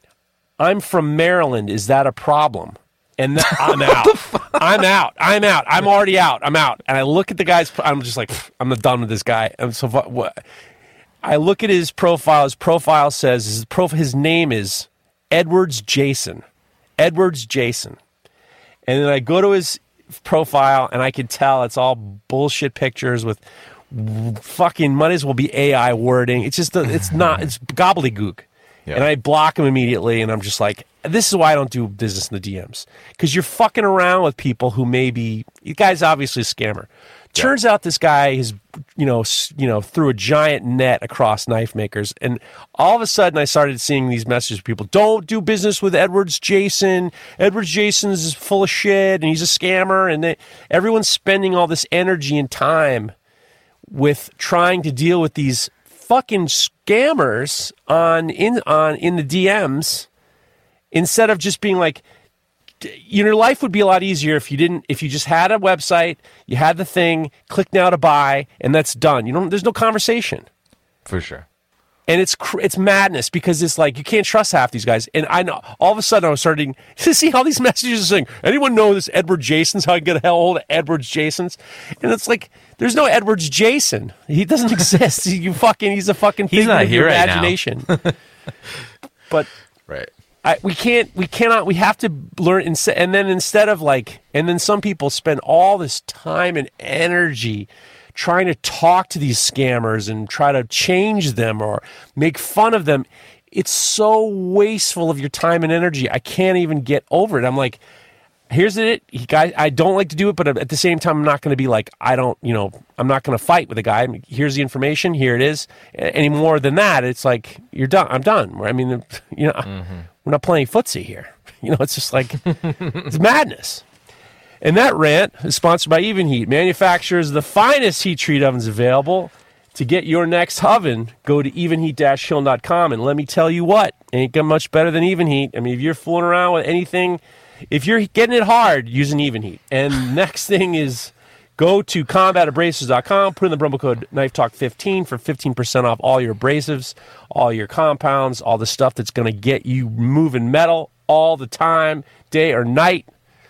[SPEAKER 4] I'm from Maryland. Is that a problem? And th- I'm out. I'm out. I'm out. I'm already out. I'm out. And I look at the guy's, I'm just like, I'm done with this guy. I'm so, what? I look at his profile. His profile says, his, prof, his name is Edwards Jason. Edwards Jason. And then I go to his profile, and I can tell it's all bullshit pictures with fucking, might as well be A I wording. It's just, it's not, it's gobbledygook. Yeah. And I block him immediately, and I'm just like, this is why I don't do business in the D Ms. Because you're fucking around with people who maybe, the guy's obviously a scammer. Yeah. Turns out this guy is, you know, you know, threw a giant net across knife makers. And all of a sudden I started seeing these messages from people, don't do business with Edwards Jason. Edwards Jason is full of shit, and he's a scammer. And they, everyone's spending all this energy and time with trying to deal with these fucking scammers on in on in the D Ms instead of just being like, your life would be a lot easier if you didn't, if you just had a website, you had the thing, click now to buy, and that's done. You don't, there's no conversation.
[SPEAKER 5] For sure.
[SPEAKER 4] And it's it's madness because it's like you can't trust half these guys. And I know all of a sudden I was starting to see all these messages saying, anyone know this Edward Jason's? How I get a hold of Edwards Jason's? And it's like, there's no Edwards Jason. He doesn't exist. you fucking, he's a fucking
[SPEAKER 5] he's not
[SPEAKER 4] of
[SPEAKER 5] here
[SPEAKER 4] your
[SPEAKER 5] right
[SPEAKER 4] imagination. But
[SPEAKER 5] right.
[SPEAKER 4] I, we can't, we cannot, we have to learn, ins- and then instead of like, and then some people spend all this time and energy trying to talk to these scammers and try to change them or make fun of them. It's so wasteful of your time and energy. I can't even get over it. I'm like, here's it. He, guy, I don't like to do it, but at the same time, I'm not going to be like, I don't, you know, I'm not going to fight with a guy. I mean, here's the information. Here it is. Any more than that, it's like, you're done. I'm done. I mean, you know, mm-hmm. we're not playing footsie here. You know, it's just like, it's madness. And that rant is sponsored by Even Heat, manufacturers of the finest heat treat ovens available. To get your next oven, go to even heat dash kiln dot com, and let me tell you what, ain't got much better than Even Heat. I mean, if you're fooling around with anything, if you're getting it hard, use an Even Heat. And next thing is Go to combat abrasives dot com, put in the promo code knife talk fifteen for fifteen percent off all your abrasives, all your compounds, all the stuff that's going to get you moving metal all the time, day or night.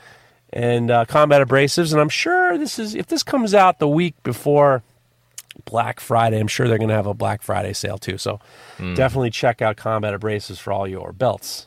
[SPEAKER 4] And uh, Combat Abrasives, and I'm sure this is, if this comes out the week before Black Friday, I'm sure they're going to have a Black Friday sale too. So mm. definitely check out Combat Abrasives for all your belts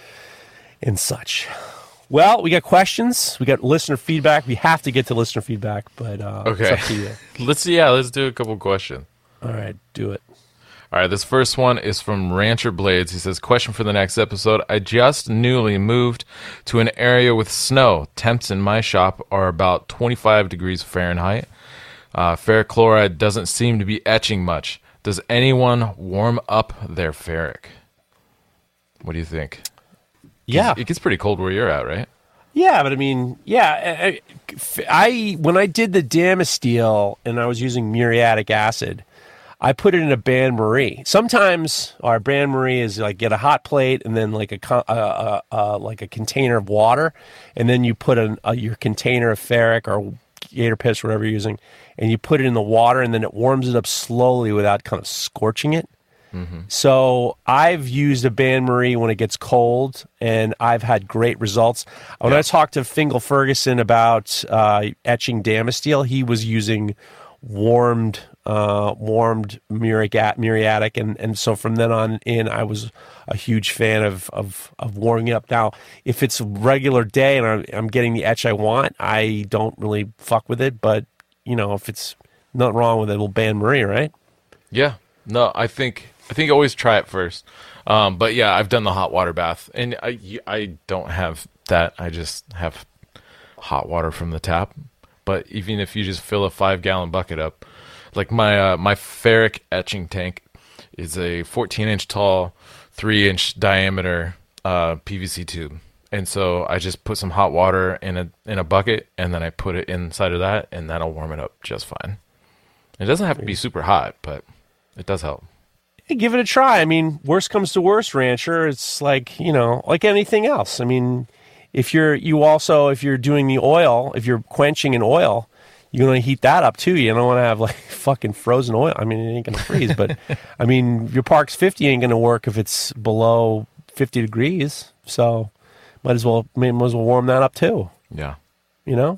[SPEAKER 4] and such. Well, we got questions. We got listener feedback. We have to get to listener feedback, but uh,
[SPEAKER 5] okay.
[SPEAKER 4] It's up to you.
[SPEAKER 5] let's yeah, let's do a couple questions.
[SPEAKER 4] All right, do it.
[SPEAKER 5] All right, this first one is from Rancher Blades. He says, question for the next episode. I just newly moved to an area with snow. Temps in my shop are about twenty-five degrees Fahrenheit. Uh, ferric chloride doesn't seem to be etching much. Does anyone warm up their ferric? What do you think?
[SPEAKER 4] Yeah.
[SPEAKER 5] It gets pretty cold where you're at, right?
[SPEAKER 4] Yeah, but I mean, yeah. I, I when I did the Damasteel and I was using muriatic acid, I put it in a bain marie. Sometimes our bain marie is like get a hot plate and then like a, a, a, a like a container of water, and then you put an, a, your container of ferric or gator piss, whatever you're using, and you put it in the water, and then it warms it up slowly without kind of scorching it. Mm-hmm. So I've used a bain marie when it gets cold, and I've had great results. When yeah. I talked to Fingal Ferguson about uh, etching Damasteel, he was using warmed uh, warmed muriatic, muriatic and, and so from then on in, I was a huge fan of, of, of warming it up. Now, if it's a regular day and I'm, I'm getting the etch I want, I don't really fuck with it, but, you know, if it's nothing wrong with it, it'll bain marie, right?
[SPEAKER 5] Yeah. No, I think I think always try it first. Um, but, yeah, I've done the hot water bath, and I, I don't have that. I just have hot water from the tap. But even if you just fill a five-gallon bucket up, like my uh, my ferric etching tank is a fourteen-inch tall, three-inch diameter uh, P V C tube. And so I just put some hot water in a in a bucket, and then I put it inside of that, and that'll warm it up just fine. It doesn't have to be super hot, but it does help.
[SPEAKER 4] Hey, give it a try. I mean, worst comes to worst, Rancher. It's like, you know, like anything else. I mean, if you're you also if you're doing the oil, if you're quenching an oil, you're going to heat that up too. You don't want to have like fucking frozen oil. I mean, it ain't going to freeze, but I mean, your Parks fifty ain't going to work if it's below fifty degrees. So might as well might as well warm that up too.
[SPEAKER 5] Yeah,
[SPEAKER 4] you know.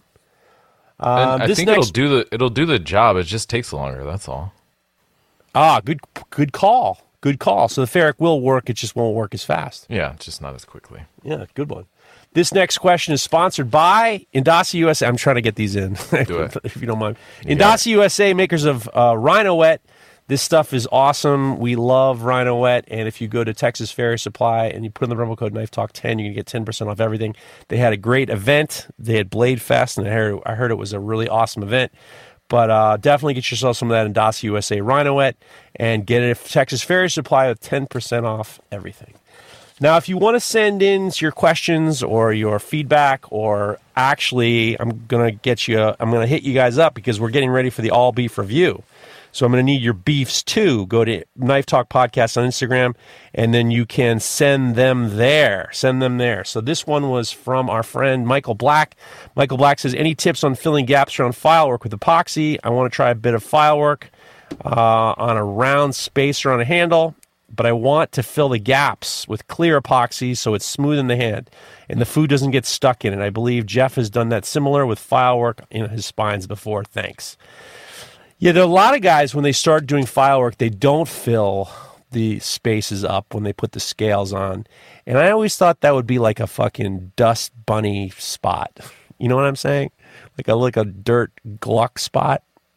[SPEAKER 5] Um, I think next... it'll do the it'll do the job. It just takes longer. That's all.
[SPEAKER 4] Ah, good good call. Good call. So the ferric will work. It just won't work as fast.
[SPEAKER 5] Yeah, just not as quickly.
[SPEAKER 4] Yeah, good one. This next question is sponsored by Indasa U S A. I'm trying to get these in,
[SPEAKER 5] Do it.
[SPEAKER 4] if you don't mind. You Indasa U S A, makers of uh, Rhino Wet. This stuff is awesome. We love Rhino Wet. And if you go to Texas Fair Supply and you put in the promo code Knife Talk ten, you can get ten percent off everything. They had a great event. They had Blade Fest, and I heard, I heard it was a really awesome event. But uh, definitely get yourself some of that Indasa U S A Rhino Wet and get it at Texas Fair Supply with ten percent off everything. Now, if you want to send in your questions or your feedback, or actually, I'm going to get you, I'm going to hit you guys up because we're getting ready for the All Beef Review. So I'm going to need your beefs too. Go to Knife Talk Podcast on Instagram, and then you can send them there. Send them there. So this one was from our friend Michael Black. Michael Black says, any tips on filling gaps around file work with epoxy? I want to try a bit of file work uh, on a round spacer on a handle, but I want to fill the gaps with clear epoxy so it's smooth in the hand and the food doesn't get stuck in it. I believe Jeff has done that similar with file work in his spines before. Thanks. Yeah, there are a lot of guys, when they start doing file work, they don't fill the spaces up when they put the scales on. And I always thought that would be like a fucking dust bunny spot. You know what I'm saying? Like a like a dirt gluck spot.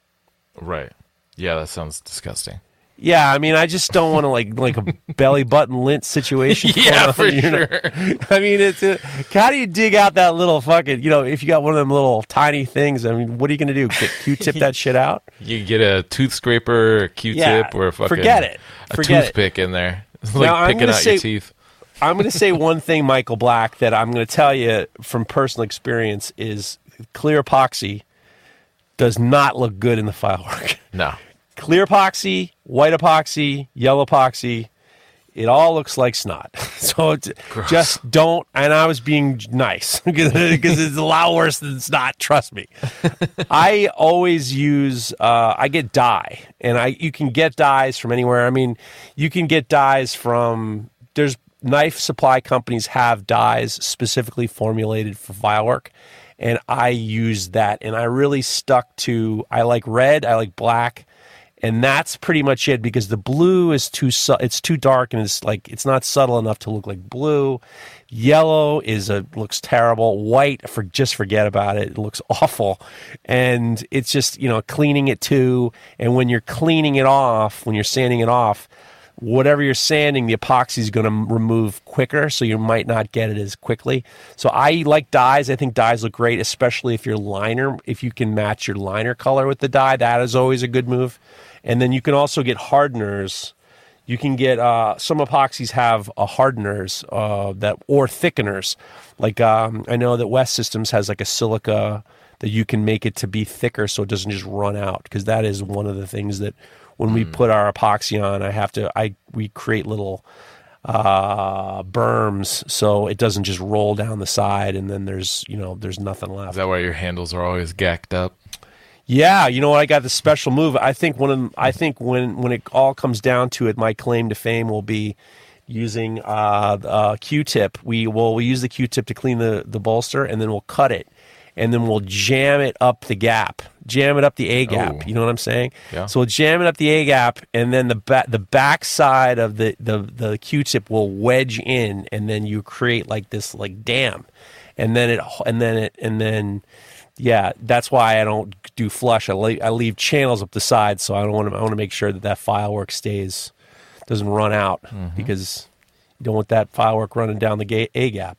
[SPEAKER 5] Right. Yeah, that sounds disgusting.
[SPEAKER 4] Yeah, I mean, I just don't want to like like a belly button lint situation.
[SPEAKER 5] Yeah, for
[SPEAKER 4] you know?
[SPEAKER 5] sure.
[SPEAKER 4] I mean, it's a, how do you dig out that little fucking, you know, if you got one of them little tiny things, I mean, what are you going to do? Get Q-tip that shit out?
[SPEAKER 5] You get a tooth scraper, a Q-tip,
[SPEAKER 4] yeah,
[SPEAKER 5] or a fucking
[SPEAKER 4] forget it. Forget
[SPEAKER 5] a toothpick
[SPEAKER 4] it.
[SPEAKER 5] in there. It's
[SPEAKER 4] now,
[SPEAKER 5] like picking out
[SPEAKER 4] say,
[SPEAKER 5] your teeth.
[SPEAKER 4] I'm going to say one thing, Michael Black, that I'm going to tell you from personal experience is clear epoxy does not look good in the file work.
[SPEAKER 5] No.
[SPEAKER 4] Clear epoxy, white epoxy, yellow epoxy It all looks like snot. So it's, just don't. And I was being nice because it's a lot worse than snot. Trust me. I always use. Uh, I get dye, and I you can get dyes from anywhere. I mean, you can get dyes from. There's knife supply companies have dyes specifically formulated for firework, and I use that. And I really stuck to. I like red. I like black. And that's pretty much it because the blue is too su- it's too dark and it's like it's not subtle enough to look like blue. Yellow is a looks terrible. White, for just forget about it. It looks awful. And it's just, you know, cleaning it too. And when you're cleaning it off, when you're sanding it off, whatever you're sanding, the epoxy is going to remove quicker, so you might not get it as quickly. So I like dyes. I think dyes look great, especially if your liner, if you can match your liner color with the dye, that is always a good move. And then you can also get hardeners. You can get uh, some epoxies have uh, hardeners uh, that or thickeners. Like um, I know that West Systems has like a silica that you can make it to be thicker so it doesn't just run out, because that is one of the things that when we put our epoxy on, I have to I we create little uh, berms so it doesn't just roll down the side and then there's you know there's nothing left.
[SPEAKER 5] Is that why your handles are always gacked up?
[SPEAKER 4] Yeah, you know what? I got the special move. I think one of I think when when it all comes down to it, my claim to fame will be using uh, a Q-tip. We will we use the Q-tip to clean the, the bolster, and then we'll cut it, and then we'll jam it up the gap, jam it up the A gap.
[SPEAKER 5] Oh.
[SPEAKER 4] You know what I'm saying?
[SPEAKER 5] Yeah.
[SPEAKER 4] So we'll jam it up the A gap, and then the back the back side of the, the, the Q-tip will wedge in, and then you create like this like dam, and then it and then it and then. Yeah, that's why I don't do flush. I leave, I leave channels up the side, so I don't want to. I want to make sure that that firework stays, doesn't run out, mm-hmm. because you don't want that firework running down the ga- A gap.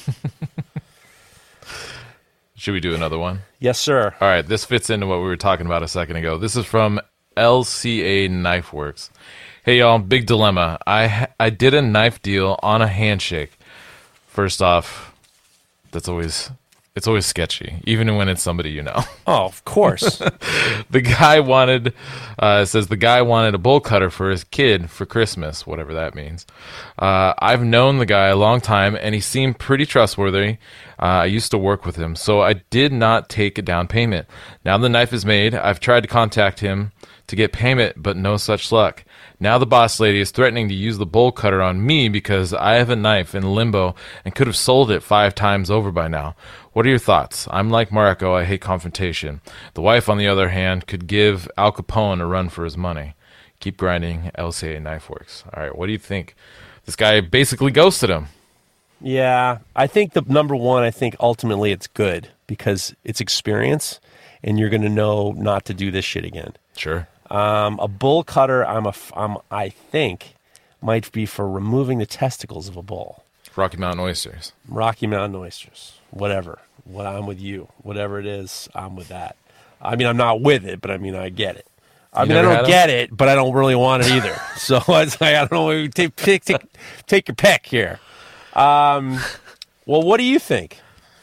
[SPEAKER 5] Should we do another one?
[SPEAKER 4] Yes, sir.
[SPEAKER 5] All right, this fits into what we were talking about a second ago. This is from L C A Knife Works. Hey y'all, big dilemma. I I did a knife deal on a handshake. First off, that's always. It's always sketchy, even when it's somebody you know.
[SPEAKER 4] Oh, of course.
[SPEAKER 5] The guy wanted, uh, it says the guy wanted a bowl cutter for his kid for Christmas, whatever that means. Uh, I've known the guy a long time, and he seemed pretty trustworthy. Uh, I used to work with him, so I did not take a down payment. Now the knife is made. I've tried to contact him to get payment, but no such luck. Now the boss lady is threatening to use the bowl cutter on me because I have a knife in limbo and could have sold it five times over by now. What are your thoughts? I'm like Marco. I hate confrontation. The wife, on the other hand, could give Al Capone a run for his money. Keep grinding, L C A Knife Works. All right, what do you think? This guy basically ghosted him.
[SPEAKER 4] Yeah, I think the number one, I think ultimately it's good because it's experience, and you're going to know not to do this shit again.
[SPEAKER 5] Sure.
[SPEAKER 4] Um, a bull cutter, I'm a, I'm, I think, might be for removing the testicles of a bull.
[SPEAKER 5] Rocky Mountain Oysters.
[SPEAKER 4] Rocky Mountain Oysters. Whatever. What I'm with you. Whatever it is, I'm with that. I mean, I'm not with it, but I mean, I get it. I
[SPEAKER 5] You
[SPEAKER 4] mean, I
[SPEAKER 5] never
[SPEAKER 4] don't
[SPEAKER 5] had
[SPEAKER 4] get it, but I don't really want it either. So it's like, I don't know. Take, take, take, take your pick here. Um, well, what do you think?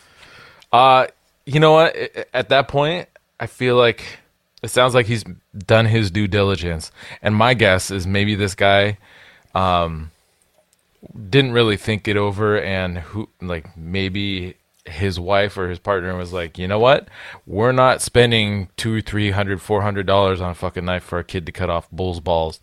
[SPEAKER 5] Uh, you know what? At that point, I feel like it sounds like he's done his due diligence. And my guess is maybe this guy um, didn't really think it over, and who like maybe his wife or his partner was like, you know what? We're not spending two, three hundred, four hundred dollars on a fucking knife for a kid to cut off bull's balls.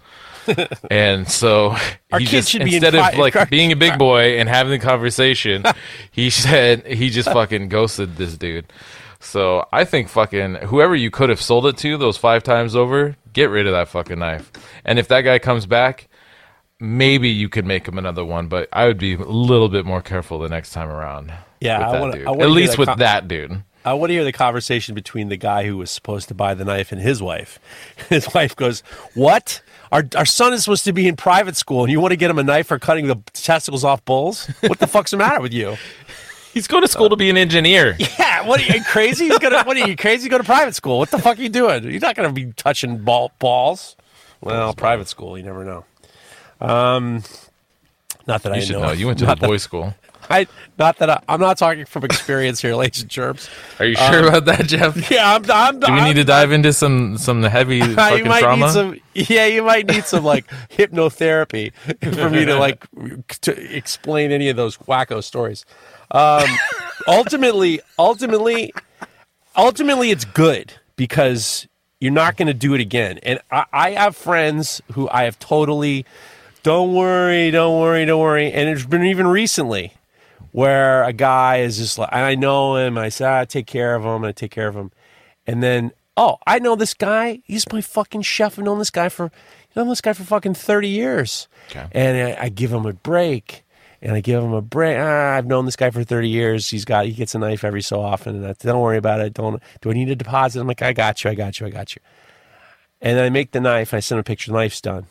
[SPEAKER 5] And so
[SPEAKER 4] Our
[SPEAKER 5] he
[SPEAKER 4] kids
[SPEAKER 5] just,
[SPEAKER 4] should be
[SPEAKER 5] instead
[SPEAKER 4] in
[SPEAKER 5] of
[SPEAKER 4] fi-
[SPEAKER 5] like being a big boy and having the conversation, he said he just fucking ghosted this dude. So I think fucking whoever you could have sold it to those five times over, get rid of that fucking knife. And if that guy comes back, maybe you could make him another one, but I would be a little bit more careful the next time around.
[SPEAKER 4] Yeah,
[SPEAKER 5] with
[SPEAKER 4] I
[SPEAKER 5] that
[SPEAKER 4] wanna-
[SPEAKER 5] dude.
[SPEAKER 4] I wanna
[SPEAKER 5] At
[SPEAKER 4] hear
[SPEAKER 5] least
[SPEAKER 4] that
[SPEAKER 5] with
[SPEAKER 4] com-
[SPEAKER 5] that dude.
[SPEAKER 4] I want to hear the conversation between the guy who was supposed to buy the knife and his wife. His wife goes, "What? Our our son is supposed to be in private school, and you want to get him a knife for cutting the testicles off bulls? What the fuck's the matter with you?"
[SPEAKER 5] He's going to school to be an engineer.
[SPEAKER 4] Yeah, what are you crazy? He's gonna, what are you crazy? Go to private school. What the fuck are you doing? You're not going to be touching ball, balls. Well,
[SPEAKER 5] Balls,
[SPEAKER 4] private school, you never know. Um, not that
[SPEAKER 5] You
[SPEAKER 4] I
[SPEAKER 5] should
[SPEAKER 4] know.
[SPEAKER 5] know. You went to the
[SPEAKER 4] Not that-
[SPEAKER 5] boys' school.
[SPEAKER 4] I, not that I, I'm not talking from experience here, ladies and germs.
[SPEAKER 5] Are you sure um, about that, Jeff?
[SPEAKER 4] Yeah, I'm. I'm
[SPEAKER 5] Do we
[SPEAKER 4] I'm,
[SPEAKER 5] need to dive into some some heavy fucking
[SPEAKER 4] you might
[SPEAKER 5] trauma?
[SPEAKER 4] Need some, yeah, you might need some like hypnotherapy for me to like to explain any of those wacko stories. Um, ultimately, ultimately, ultimately, it's good because you're not going to do it again. And I, I have friends who I have totally, don't worry, don't worry, don't worry. And it's been even recently where a guy is just like, and I know him, and I say, I take care of him, and I take care of him. And then, oh, I know this guy. He's my fucking chef. I've known this guy for, I've known this guy for fucking thirty years. Okay. And I, I give him a break. And I give him a break. Ah, I've known this guy for thirty years. He's got, he gets a knife every so often. And I, don't worry about it. Don't, do I need a deposit? I'm like, I got you, I got you, I got you. And then I make the knife. And I send him a picture. The knife's done.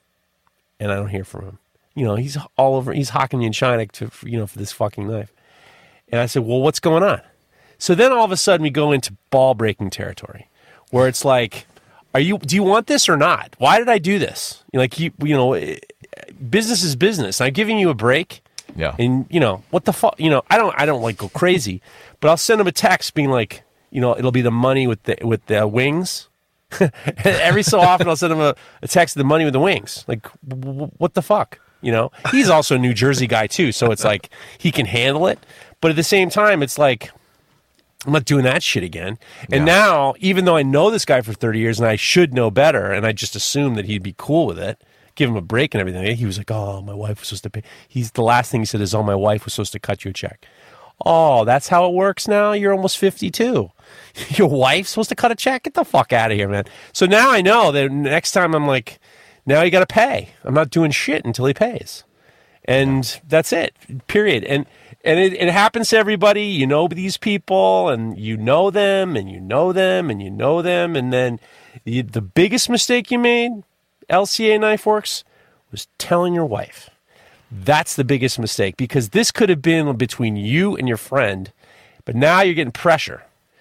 [SPEAKER 4] And I don't hear from him. You know, he's all over, he's hawking me in China to, you know, for this fucking knife. And I said, well, what's going on? So then all of a sudden we go into ball breaking territory where it's like, are you, do you want this or not? Why did I do this? You know, like, you, you know, business is business. I'm giving you a break.
[SPEAKER 5] Yeah.
[SPEAKER 4] And, you know, what the fuck, you know, I don't, I don't like go crazy, but I'll send him a text being like, you know, it'll be the money with the, with the wings. Every so often I'll send him a, a text, the money with the wings. Like, w- w- what the fuck? You know, he's also a New Jersey guy too. So it's like, he can handle it. But at the same time, it's like, I'm not doing that shit again. And yeah. Now, even though I know this guy for thirty years and I should know better, and I just assumed that he'd be cool with it, give him a break and everything. He was like, oh, my wife was supposed to pay. He's the last thing he said is, oh, my wife was supposed to cut you a check. Oh, that's how it works now? You're almost fifty-two. Your wife's supposed to cut a check? Get the fuck out of here, man. So now I know that next time I'm like, now you got to pay. I'm not doing shit until he pays. And that's it, period. And and it, it happens to everybody. You know these people, and you know them, and you know them, and you know them. And then you, the biggest mistake you made, L C A Knife Works, was telling your wife. That's the biggest mistake, because this could have been between you and your friend, but now you're getting pressure.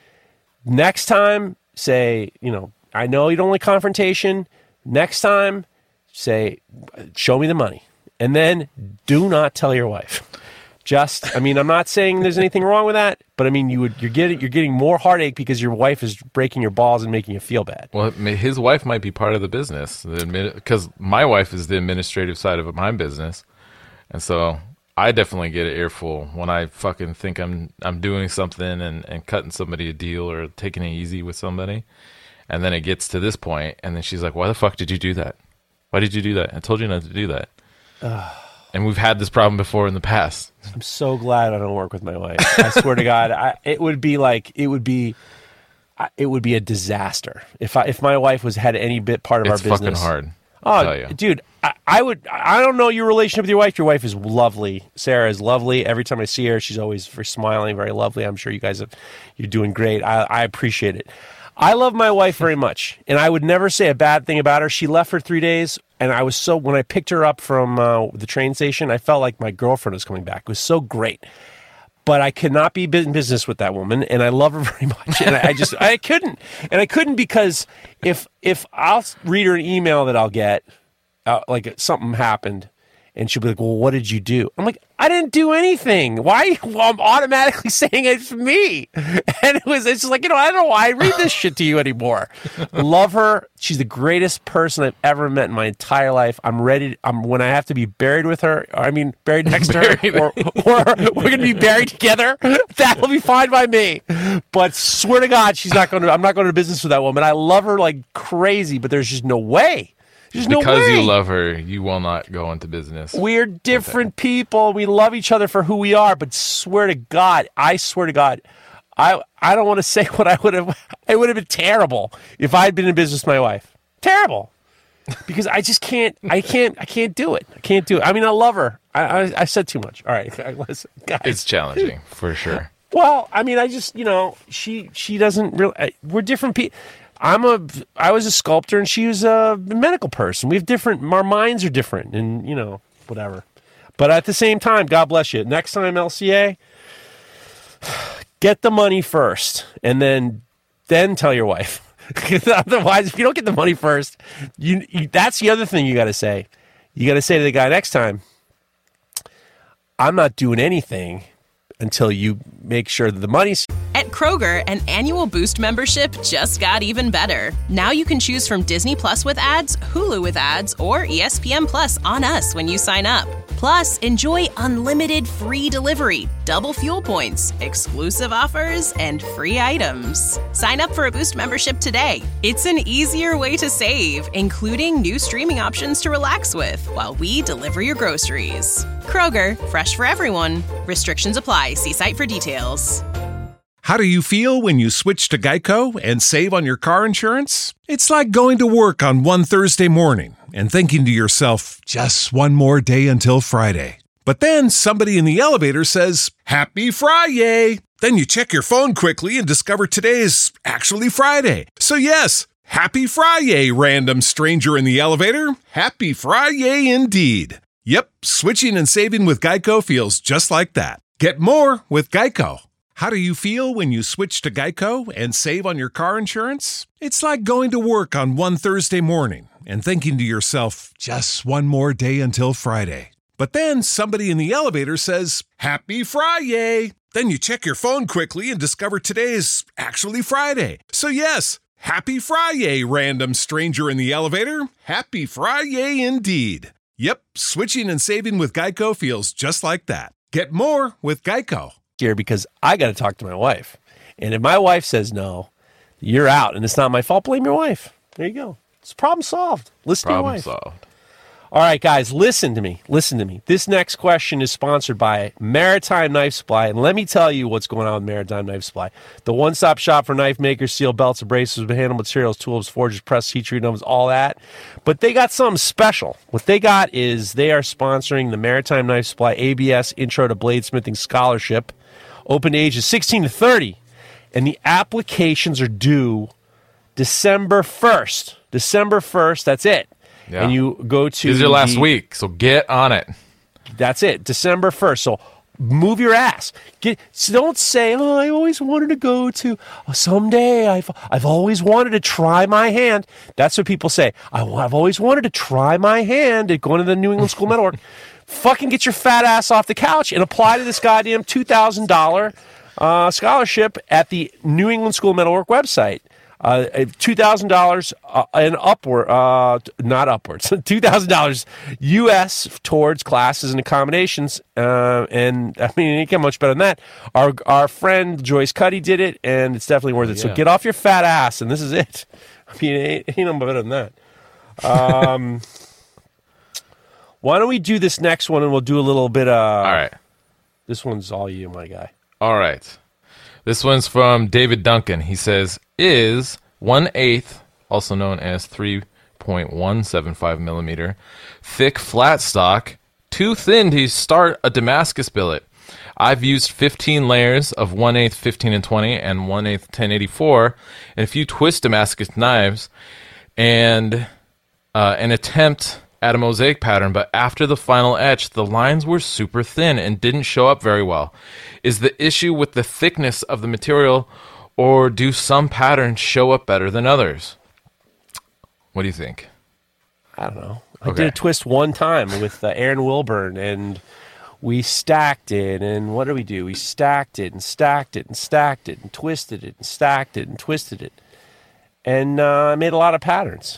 [SPEAKER 4] Next time, say, you know, I know you don't like confrontation. Next time, say, show me the money. And then do not tell your wife. Just, I mean, I'm not saying there's anything wrong with that, but I mean, you would, you're getting, you're getting more heartache because your wife is breaking your balls and making you feel bad.
[SPEAKER 5] Well, his wife might be part of the business, because my wife is the administrative side of my business, and so I definitely get an earful when I fucking think I'm I'm doing something and, and cutting somebody a deal or taking it easy with somebody, and then it gets to this point, and then she's like, "Why the fuck did you do that? Why did you do that? I told you not to do that." And we've had this problem before in the past.
[SPEAKER 4] I'm so glad I don't work with my wife. I swear to God, I, it would be like it would be, it would be a disaster if I if my wife was had any bit part of
[SPEAKER 5] it's
[SPEAKER 4] our business.
[SPEAKER 5] It's fucking hard.
[SPEAKER 4] Oh, dude, I, I would. I don't know your relationship with your wife. Your wife is lovely. Sarah is lovely. Every time I see her, she's always very smiling, very lovely. I'm sure you guys have, you're doing great. I, I appreciate it. I love my wife very much, and I would never say a bad thing about her. She left for three days, and I was so, when I picked her up from uh, the train station, I felt like my girlfriend was coming back. It was so great. But I could not be in business with that woman, and I love her very much. And I, I just, I couldn't. And I couldn't because if if I'll read her an email that I'll get, uh, like something happened, and she'll be like, well, what did you do? I'm like, I didn't do anything. Why? Well, I'm automatically saying it's me. And it was, it's just like, you know, I don't know why I read this shit to you anymore. Love her. She's the greatest person I've ever met in my entire life. I'm ready. To, I'm when I have to be buried with her. I mean, buried next to her, or, or we're going to be buried together. That will be fine by me. But swear to God, she's not going to. I'm not going to business with that woman. I love her like crazy, but there's just no way. There's no
[SPEAKER 5] because
[SPEAKER 4] way.
[SPEAKER 5] You love her, you will not go into business.
[SPEAKER 4] We're different people. We love each other for who we are, but swear to God, I swear to God, I I don't want to say what I would have. It would have been terrible if I had been in business with my wife. Terrible, because I just can't. I can't. I can't do it. I can't do it. I mean, I love her. I I, I said too much. All right, listen, guys.
[SPEAKER 5] It's challenging for sure.
[SPEAKER 4] Well, I mean, I just you know she she doesn't really. We're different people. I'm a, I was a sculptor and she was a medical person. We have different, our minds are different and, you know, whatever. But at the same time, God bless you. Next time, L C A, get the money first and then, then tell your wife. Otherwise, if you don't get the money first, you, you that's the other thing you got to say. You got to say to the guy next time, I'm not doing anything until you make sure that the money's...
[SPEAKER 1] At Kroger, an annual Boost membership just got even better. Now you can choose from Disney Plus with ads, Hulu with ads, or E S P N Plus on us when you sign up. Plus, enjoy unlimited free delivery, double fuel points, exclusive offers, and free items. Sign up for a Boost membership today. It's an easier way to save, including new streaming options to relax with while we deliver your groceries. Kroger, fresh for everyone. Restrictions apply. See site for details.
[SPEAKER 2] How do you feel when you switch to Geico and save on your car insurance? It's like going to work on one Thursday morning and thinking to yourself, just one more day until Friday. But then somebody in the elevator says, Happy Friday! Then you check your phone quickly and discover today is actually Friday. So yes, Happy Friday, random stranger in the elevator. Happy Friday indeed. Yep, switching and saving with Geico feels just like that. Get more with Geico. How do you feel when you switch to Geico and save on your car insurance? It's like going to work on one Thursday morning and thinking to yourself, just one more day until Friday. But then somebody in the elevator says, Happy Friday! Then you check your phone quickly and discover today is actually Friday. So yes, Happy Friday, random stranger in the elevator. Happy Friday indeed. Yep, switching and saving with Geico feels just like that. Get more with Geico.
[SPEAKER 4] Here because I got to talk to my wife. And if my wife says no, you're out. And it's not my fault. Blame your wife. There you go. It's problem solved. Listen
[SPEAKER 5] Problem
[SPEAKER 4] to your wife.
[SPEAKER 5] solved.
[SPEAKER 4] All right, guys, listen to me. Listen to me. This next question is sponsored by Maritime Knife Supply. And let me tell you what's going on with Maritime Knife Supply. The one-stop shop for knife makers, steel belts, abrasives, handle materials, tools, forges, press, heat treat ovens, all that. But they got something special. What they got is they are sponsoring the Maritime Knife Supply A B S Intro to Bladesmithing Scholarship. Open to ages sixteen to thirty. And the applications are due December first. December first, that's it.
[SPEAKER 5] Yeah.
[SPEAKER 4] And you go to...
[SPEAKER 5] This is your last
[SPEAKER 4] the,
[SPEAKER 5] week, so get on it.
[SPEAKER 4] That's it, December first. So move your ass. Get. So don't say, oh, I always wanted to go to... Oh, someday, I've, I've always wanted to try my hand. That's what people say. I, I've always wanted to try my hand at going to the New England School Metal Work. Fucking get your fat ass off the couch and apply to this goddamn two thousand dollars uh, scholarship at the New England School of Metalwork website. Uh, two thousand dollars uh, and upward, uh, not upwards, two thousand dollars U S towards classes and accommodations. Uh, and I mean, it ain't get much better than that. Our our friend Joyce Cuddy did it, and it's definitely worth it.
[SPEAKER 5] Yeah.
[SPEAKER 4] So get off your fat ass, and this is it. I mean, it ain't, ain't no better than that. Um, why don't we do this next one, and we'll do a little bit of...
[SPEAKER 5] All right.
[SPEAKER 4] This one's all you, my guy.
[SPEAKER 5] All right. This one's from David Duncan. He says, is one-eighth, also known as three point one seven five millimeter, thick flat stock, too thin to start a Damascus billet? I've used fifteen layers of one-eighth fifteen and twenty and one-eighth ten eighty-four and a few twist Damascus knives and uh, an attempt at a mosaic pattern, but after the final etch, the lines were super thin and didn't show up very well. Is the issue with the thickness of the material, or do some patterns show up better than others? What do you think?
[SPEAKER 4] I don't know. I
[SPEAKER 5] Okay.
[SPEAKER 4] did a twist one time with uh, Aaron Wilburn, and we stacked it. And what did we do? We stacked it and stacked it and stacked it and twisted it and stacked it and twisted it. And uh, I made a lot of patterns.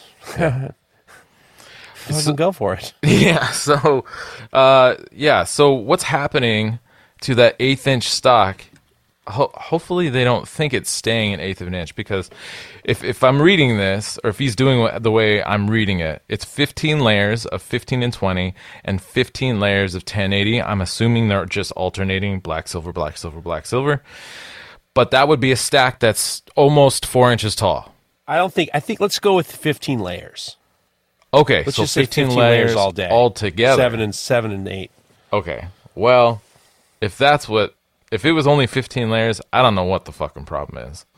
[SPEAKER 4] So, go for it.
[SPEAKER 5] Yeah, so, uh, yeah, so what's happening to that eighth inch stock? Ho- hopefully they don't think it's staying an eighth of an inch, because if, if I'm reading this, or if he's doing it the way I'm reading it, it's fifteen layers of fifteen and twenty and fifteen layers of ten eighty. I'm assuming they're just alternating black, silver, black, silver, black, silver. But that would be a stack that's almost four inches tall.
[SPEAKER 4] I don't think, I think let's go with fifteen layers.
[SPEAKER 5] Okay,
[SPEAKER 4] Let's
[SPEAKER 5] so
[SPEAKER 4] just say
[SPEAKER 5] fifteen,
[SPEAKER 4] fifteen
[SPEAKER 5] layers,
[SPEAKER 4] layers all day.
[SPEAKER 5] all together.
[SPEAKER 4] Seven and seven and eight.
[SPEAKER 5] Okay, well, if that's what, if it was only fifteen layers, I don't know what the fucking problem is.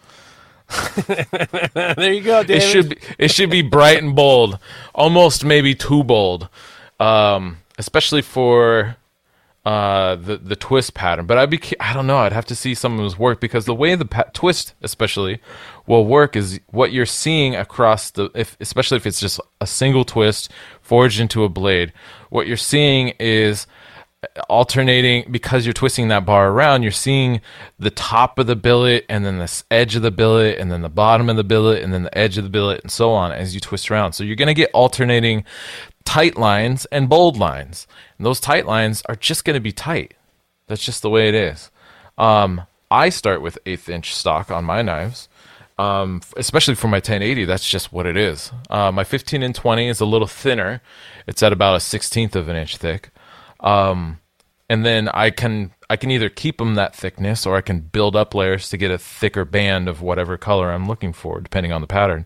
[SPEAKER 4] There you go, David.
[SPEAKER 5] It should be, it should be bright and bold, almost maybe too bold, um, especially for uh, the the twist pattern. But I'd be, I don't know, I'd have to see some of his work, because the way the pa- twist, especially, will work is what you're seeing across the, if, especially if it's just a single twist forged into a blade. What you're seeing is alternating, because you're twisting that bar around, you're seeing the top of the billet and then the edge of the billet and then the bottom of the billet and then the edge of the billet and so on as you twist around. So you're going to get alternating tight lines and bold lines. And those tight lines are just going to be tight. That's just the way it is. Um, I start with eighth inch stock on my knives. Um, especially for my ten eighty, that's just what it is. Uh, my fifteen and twenty is a little thinner. It's at about a sixteenth of an inch thick. Um, and then I can I can either keep them that thickness, or I can build up layers to get a thicker band of whatever color I'm looking for, depending on the pattern.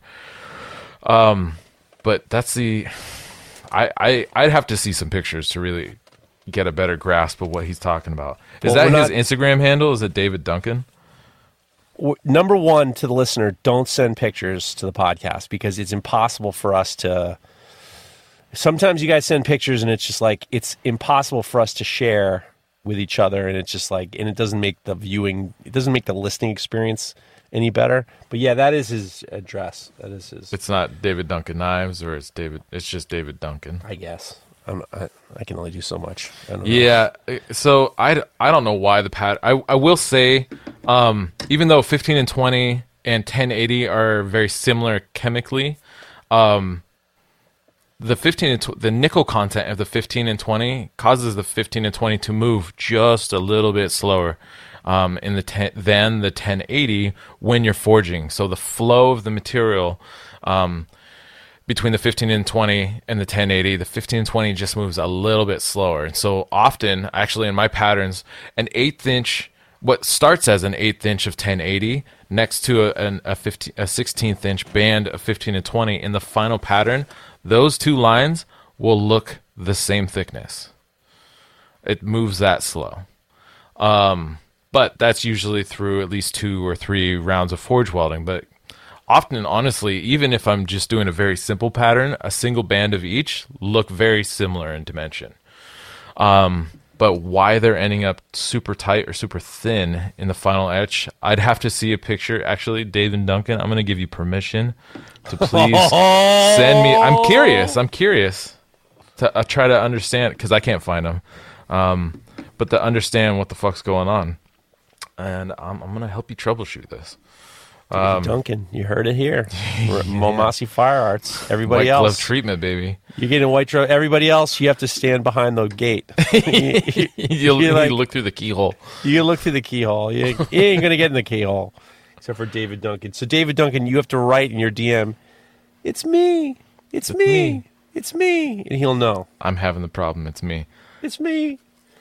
[SPEAKER 5] Um, but that's the I, I I'd have to see some pictures to really get a better grasp of what he's talking about. Is
[SPEAKER 4] Well,
[SPEAKER 5] that
[SPEAKER 4] we're
[SPEAKER 5] his
[SPEAKER 4] not-
[SPEAKER 5] Instagram handle? Is it David Duncan?
[SPEAKER 4] W- Number one, to the listener, don't send pictures to the podcast, because it's impossible for us to. Sometimes you guys send pictures and it's just like, it's impossible for us to share with each other, and it's just like, and it doesn't make the viewing, it doesn't make the listening experience any better. But yeah, that is his address. That is his.
[SPEAKER 5] It's not David Duncan Knives, or it's David. It's just David Duncan.
[SPEAKER 4] I guess. I'm, I, I can only do so much. I don't know.
[SPEAKER 5] Yeah, so I, I don't know why the pat. I I will say, um, even though fifteen and twenty and ten eighty are very similar chemically, um, the fifteen and tw- the nickel content of the fifteen and twenty causes the fifteen and twenty to move just a little bit slower, um, in the ten, than the ten eighty when you're forging. So the flow of the material, um. between the fifteen and twenty and the ten eighty, the fifteen and twenty just moves a little bit slower. And so often, actually in my patterns, an eighth inch, what starts as an eighth inch of ten eighty next to a, an, a, fifteen, a sixteenth inch band of fifteen and twenty, in the final pattern, those two lines will look the same thickness. It moves that slow. Um, but that's usually through at least two or three rounds of forge welding. But often, honestly, even if I'm just doing a very simple pattern, a single band of each look very similar in dimension. Um, but why they're ending up super tight or super thin in the final etch, I'd have to see a picture. Actually, David Duncan, I'm going to give you permission to please send me. I'm curious. I'm curious to uh, try to understand, because I can't find them. Um, but to understand what the fuck's going on. And I'm, I'm going to help you troubleshoot this.
[SPEAKER 4] Um, Duncan, you heard it here. yeah. Momasi Fire Arts. Everybody
[SPEAKER 5] White
[SPEAKER 4] else,
[SPEAKER 5] glove treatment, baby.
[SPEAKER 4] You're getting white glove. Everybody else, you have to stand behind the gate. you,
[SPEAKER 5] You'll
[SPEAKER 4] you
[SPEAKER 5] like,
[SPEAKER 4] like,
[SPEAKER 5] look through the keyhole.
[SPEAKER 4] You can look through the keyhole. You, you ain't gonna get in the keyhole, except for David Duncan. So David Duncan, you have to write in your D M, "It's me. It's, it's me. me. It's me," and he'll know.
[SPEAKER 5] I'm having the problem. It's me.
[SPEAKER 4] It's me.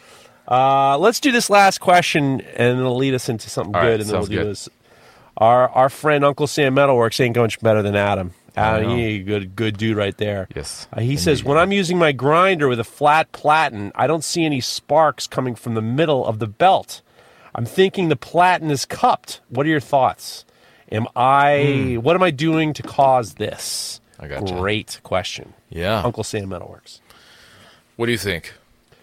[SPEAKER 4] Uh, let's do this last question, and it'll lead us into something
[SPEAKER 5] All
[SPEAKER 4] good,
[SPEAKER 5] right,
[SPEAKER 4] and then we'll do
[SPEAKER 5] good.
[SPEAKER 4] this. Our our friend Uncle Sam Metalworks ain't going much better than Adam. Adam, he a good good dude right there.
[SPEAKER 5] Yes.
[SPEAKER 4] Uh, he says, when I'm using my grinder with a flat platen, I don't see any sparks coming from the middle of the belt. I'm thinking the platen is cupped. What are your thoughts? Am I? Mm. What am I doing to cause this?
[SPEAKER 5] I gotcha.
[SPEAKER 4] Great question.
[SPEAKER 5] Yeah.
[SPEAKER 4] Uncle Sam Metalworks.
[SPEAKER 5] What do you think?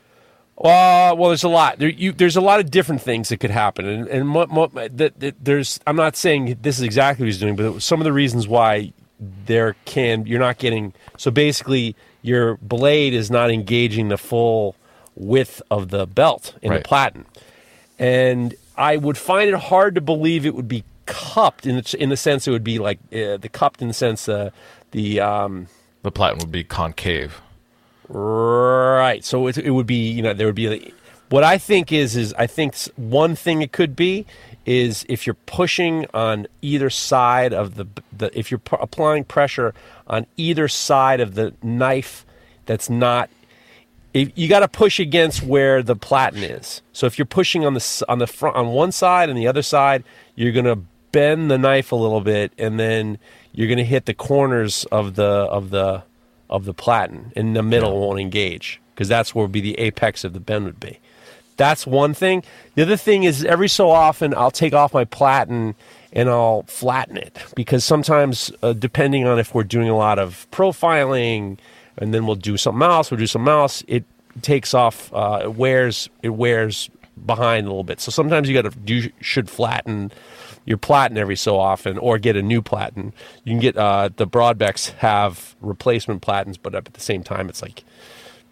[SPEAKER 4] Uh, well, there's a lot. There, you, there's a lot of different things that could happen, and and mo, mo, that, that there's. I'm not saying this is exactly what he's doing, but some of the reasons why there can you're not getting. So basically, your blade is not engaging the full width of the belt in
[SPEAKER 5] right.
[SPEAKER 4] the platen, and I would find it hard to believe it would be cupped in the, in the sense it would be like uh, the cupped in the sense uh, the um,
[SPEAKER 5] the platen would be concave.
[SPEAKER 4] Right. So it, it would be, you know, there would be, what I think is, is I think one thing it could be is if you're pushing on either side of the, the if you're p- applying pressure on either side of the knife that's not, if, you got to push against where the platen is. So if you're pushing on the, on the front, on one side and the other side, you're going to bend the knife a little bit, and then you're going to hit the corners of the, of the, of the platen, and the middle yeah. won't engage, because that's where would be the apex of the bend would be. That's one thing. The other thing is every so often I'll take off my platen and I'll flatten it, because sometimes uh, depending on if we're doing a lot of profiling and then we'll do something else, we'll do something else, it takes off, uh, it wears, it wears behind a little bit. So sometimes you got to do should flatten your platen every so often, or get a new platen. You can get uh, the Broadbecks have replacement platens, but at the same time, it's like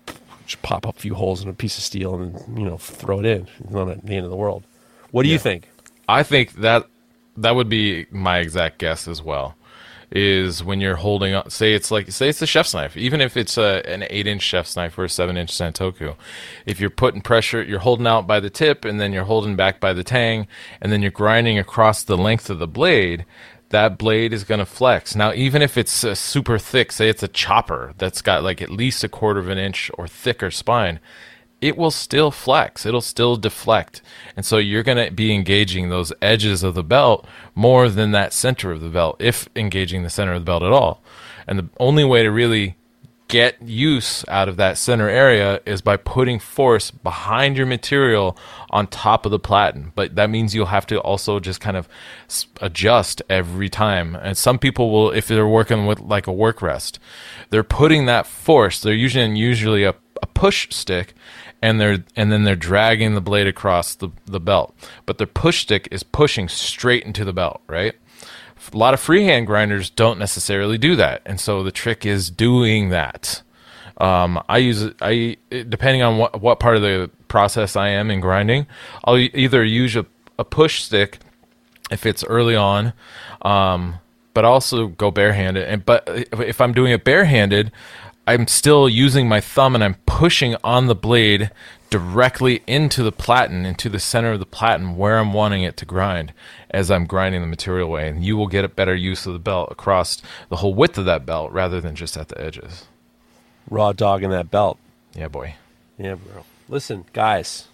[SPEAKER 4] just pop up a few holes in a piece of steel and, you know, throw it in. It's not at the end of the world. What do
[SPEAKER 5] Yeah.
[SPEAKER 4] you think?
[SPEAKER 5] I think that that would be my exact guess as well. Is when you're holding on, say it's like, say it's a chef's knife, even if it's a, an eight inch chef's knife or a seven inch Santoku. If you're putting pressure, you're holding out by the tip and then you're holding back by the tang and then you're grinding across the length of the blade, that blade is going to flex. Now, even if it's uh, super thick, say it's a chopper that's got like at least a quarter of an inch or thicker spine, it will still flex. It'll still deflect. And so you're going to be engaging those edges of the belt more than that center of the belt, if engaging the center of the belt at all. And the only way to really get use out of that center area is by putting force behind your material on top of the platen. But that means you'll have to also just kind of s- adjust every time. And some people will, if they're working with like a work rest, they're putting that force. They're using usually a, a push stick, and they're and then they're dragging the blade across the, the belt. But their push stick is pushing straight into the belt, right? A lot of freehand grinders don't necessarily do that, and so the trick is doing that. Um, I use it, I depending on what what part of the process I am in grinding, I'll e- either use a, a push stick if it's early on, um, but also go barehanded. And but if I'm doing it barehanded, I'm still using my thumb and I'm pushing on the blade directly into the platen, into the center of the platen where I'm wanting it to grind as I'm grinding the material away. And you will get a better use of the belt across the whole width of that belt rather than just at the edges.
[SPEAKER 4] Raw dog in that belt.
[SPEAKER 5] Yeah, boy.
[SPEAKER 4] Yeah, bro. Listen, guys,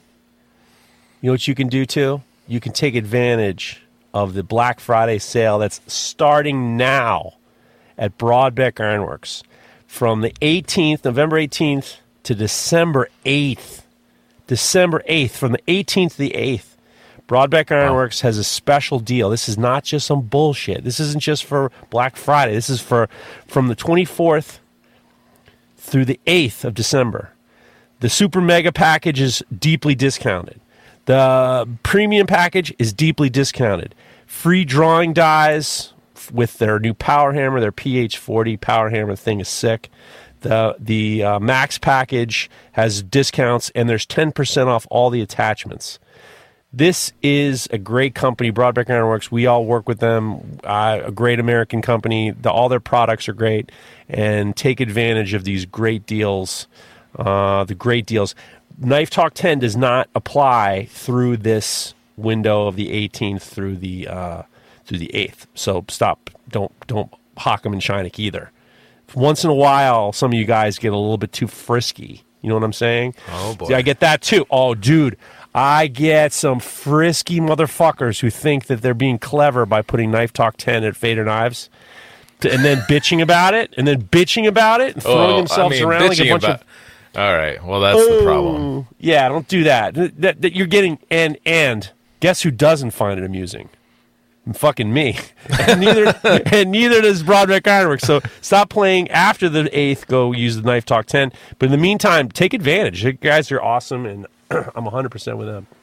[SPEAKER 4] you know what you can do too? You can take advantage of the Black Friday sale that's starting now at Broadbeck Ironworks. From the eighteenth, November eighteenth to December eighth. December eighth, from the eighteenth to the eighth. Broadbeck Ironworks wow. has a special deal. This is not just some bullshit. This isn't just for Black Friday. This is for from the twenty-fourth through the eighth of December. The super mega package is deeply discounted. The premium package is deeply discounted. Free drawing dies with their new power hammer, their P H forty power hammer. The thing is sick. The the uh, max package has discounts, and there's ten percent off all the attachments. This is a great company, Broadbeck Ironworks. We all work with them. Uh, a great American company. The, all their products are great, and take advantage of these great deals. Uh, the great deals. Knife Talk ten does not apply through this window of the eighteenth through the uh, through the eighth. So stop. Don't don't hock them in Shinek either. Once in a while, some of you guys get a little bit too frisky. You know what I'm saying?
[SPEAKER 5] Oh, boy.
[SPEAKER 4] See, I get that too. Oh, dude. I get some frisky motherfuckers who think that they're being clever by putting Knife Talk ten at Fader Knives to, and then bitching about it, and then bitching about it, and throwing
[SPEAKER 5] oh,
[SPEAKER 4] themselves
[SPEAKER 5] I mean,
[SPEAKER 4] around like a bunch
[SPEAKER 5] about,
[SPEAKER 4] of...
[SPEAKER 5] All right. Well, that's oh, the problem.
[SPEAKER 4] Yeah, don't do that. That, that. You're getting... And, and guess who doesn't find it amusing? Fucking me. And neither and neither does Broadbeck Ironworks. So stop playing after the eighth. Go use the Knife Talk ten. But in the meantime, take advantage. You guys are awesome, and I'm one hundred percent with them.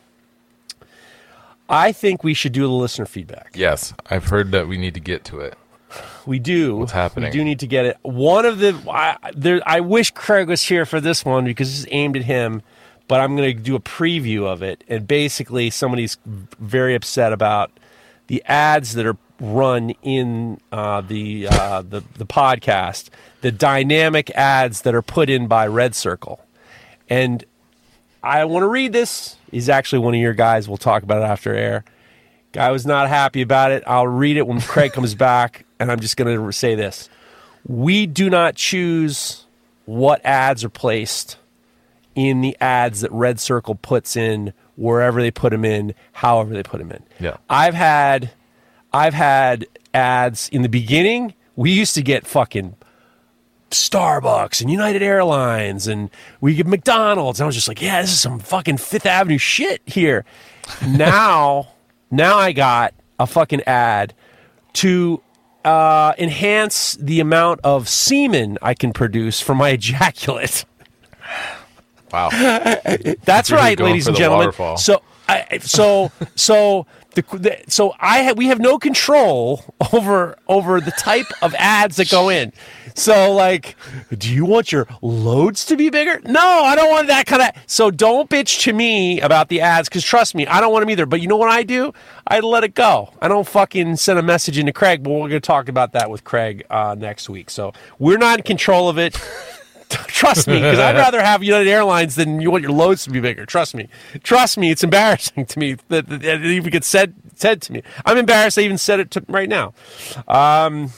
[SPEAKER 4] I think we should do the listener feedback.
[SPEAKER 5] Yes, I've heard that we need to get to it.
[SPEAKER 4] We do.
[SPEAKER 5] What's happening?
[SPEAKER 4] We do need to get it. One of the... I, there, I wish Craig was here for this one because this is aimed at him, but I'm going to do a preview of it. And basically, somebody's very upset about the ads that are run in uh, the, uh, the the podcast, the dynamic ads that are put in by Red Circle. And I want to read this. He's actually one of your guys. We'll talk about it after air. Guy was not happy about it. I'll read it when Craig comes back, and I'm just going to say this. We do not choose what ads are placed in the ads that Red Circle puts in wherever they put them in, however they put them in.
[SPEAKER 5] Yeah.
[SPEAKER 4] I've had I've had ads in the beginning. We used to get fucking Starbucks and United Airlines, and we get McDonald's. And I was just like, yeah, this is some fucking Fifth Avenue shit here. Now, now I got a fucking ad to uh, enhance the amount of semen I can produce from my ejaculate.
[SPEAKER 5] Wow.
[SPEAKER 4] That's
[SPEAKER 5] Really
[SPEAKER 4] right,
[SPEAKER 5] going
[SPEAKER 4] ladies
[SPEAKER 5] for
[SPEAKER 4] and
[SPEAKER 5] the
[SPEAKER 4] gentlemen.
[SPEAKER 5] waterfall.
[SPEAKER 4] So I, so so the, the so I ha, we have no control over over the type of ads that go in. So like, do you want your loads to be bigger? No, I don't want that kind of. So don't bitch to me about the ads, because trust me, I don't want them either. But you know what I do? I let it go. I don't fucking send a message into Craig. But we're going to talk about that with Craig uh, next week. So we're not in control of it. Trust me, because I'd rather have United Airlines than you want your loads to be bigger. Trust me. Trust me, it's embarrassing to me that, that it even gets said said to me. I'm embarrassed I even said it to, right now. Um,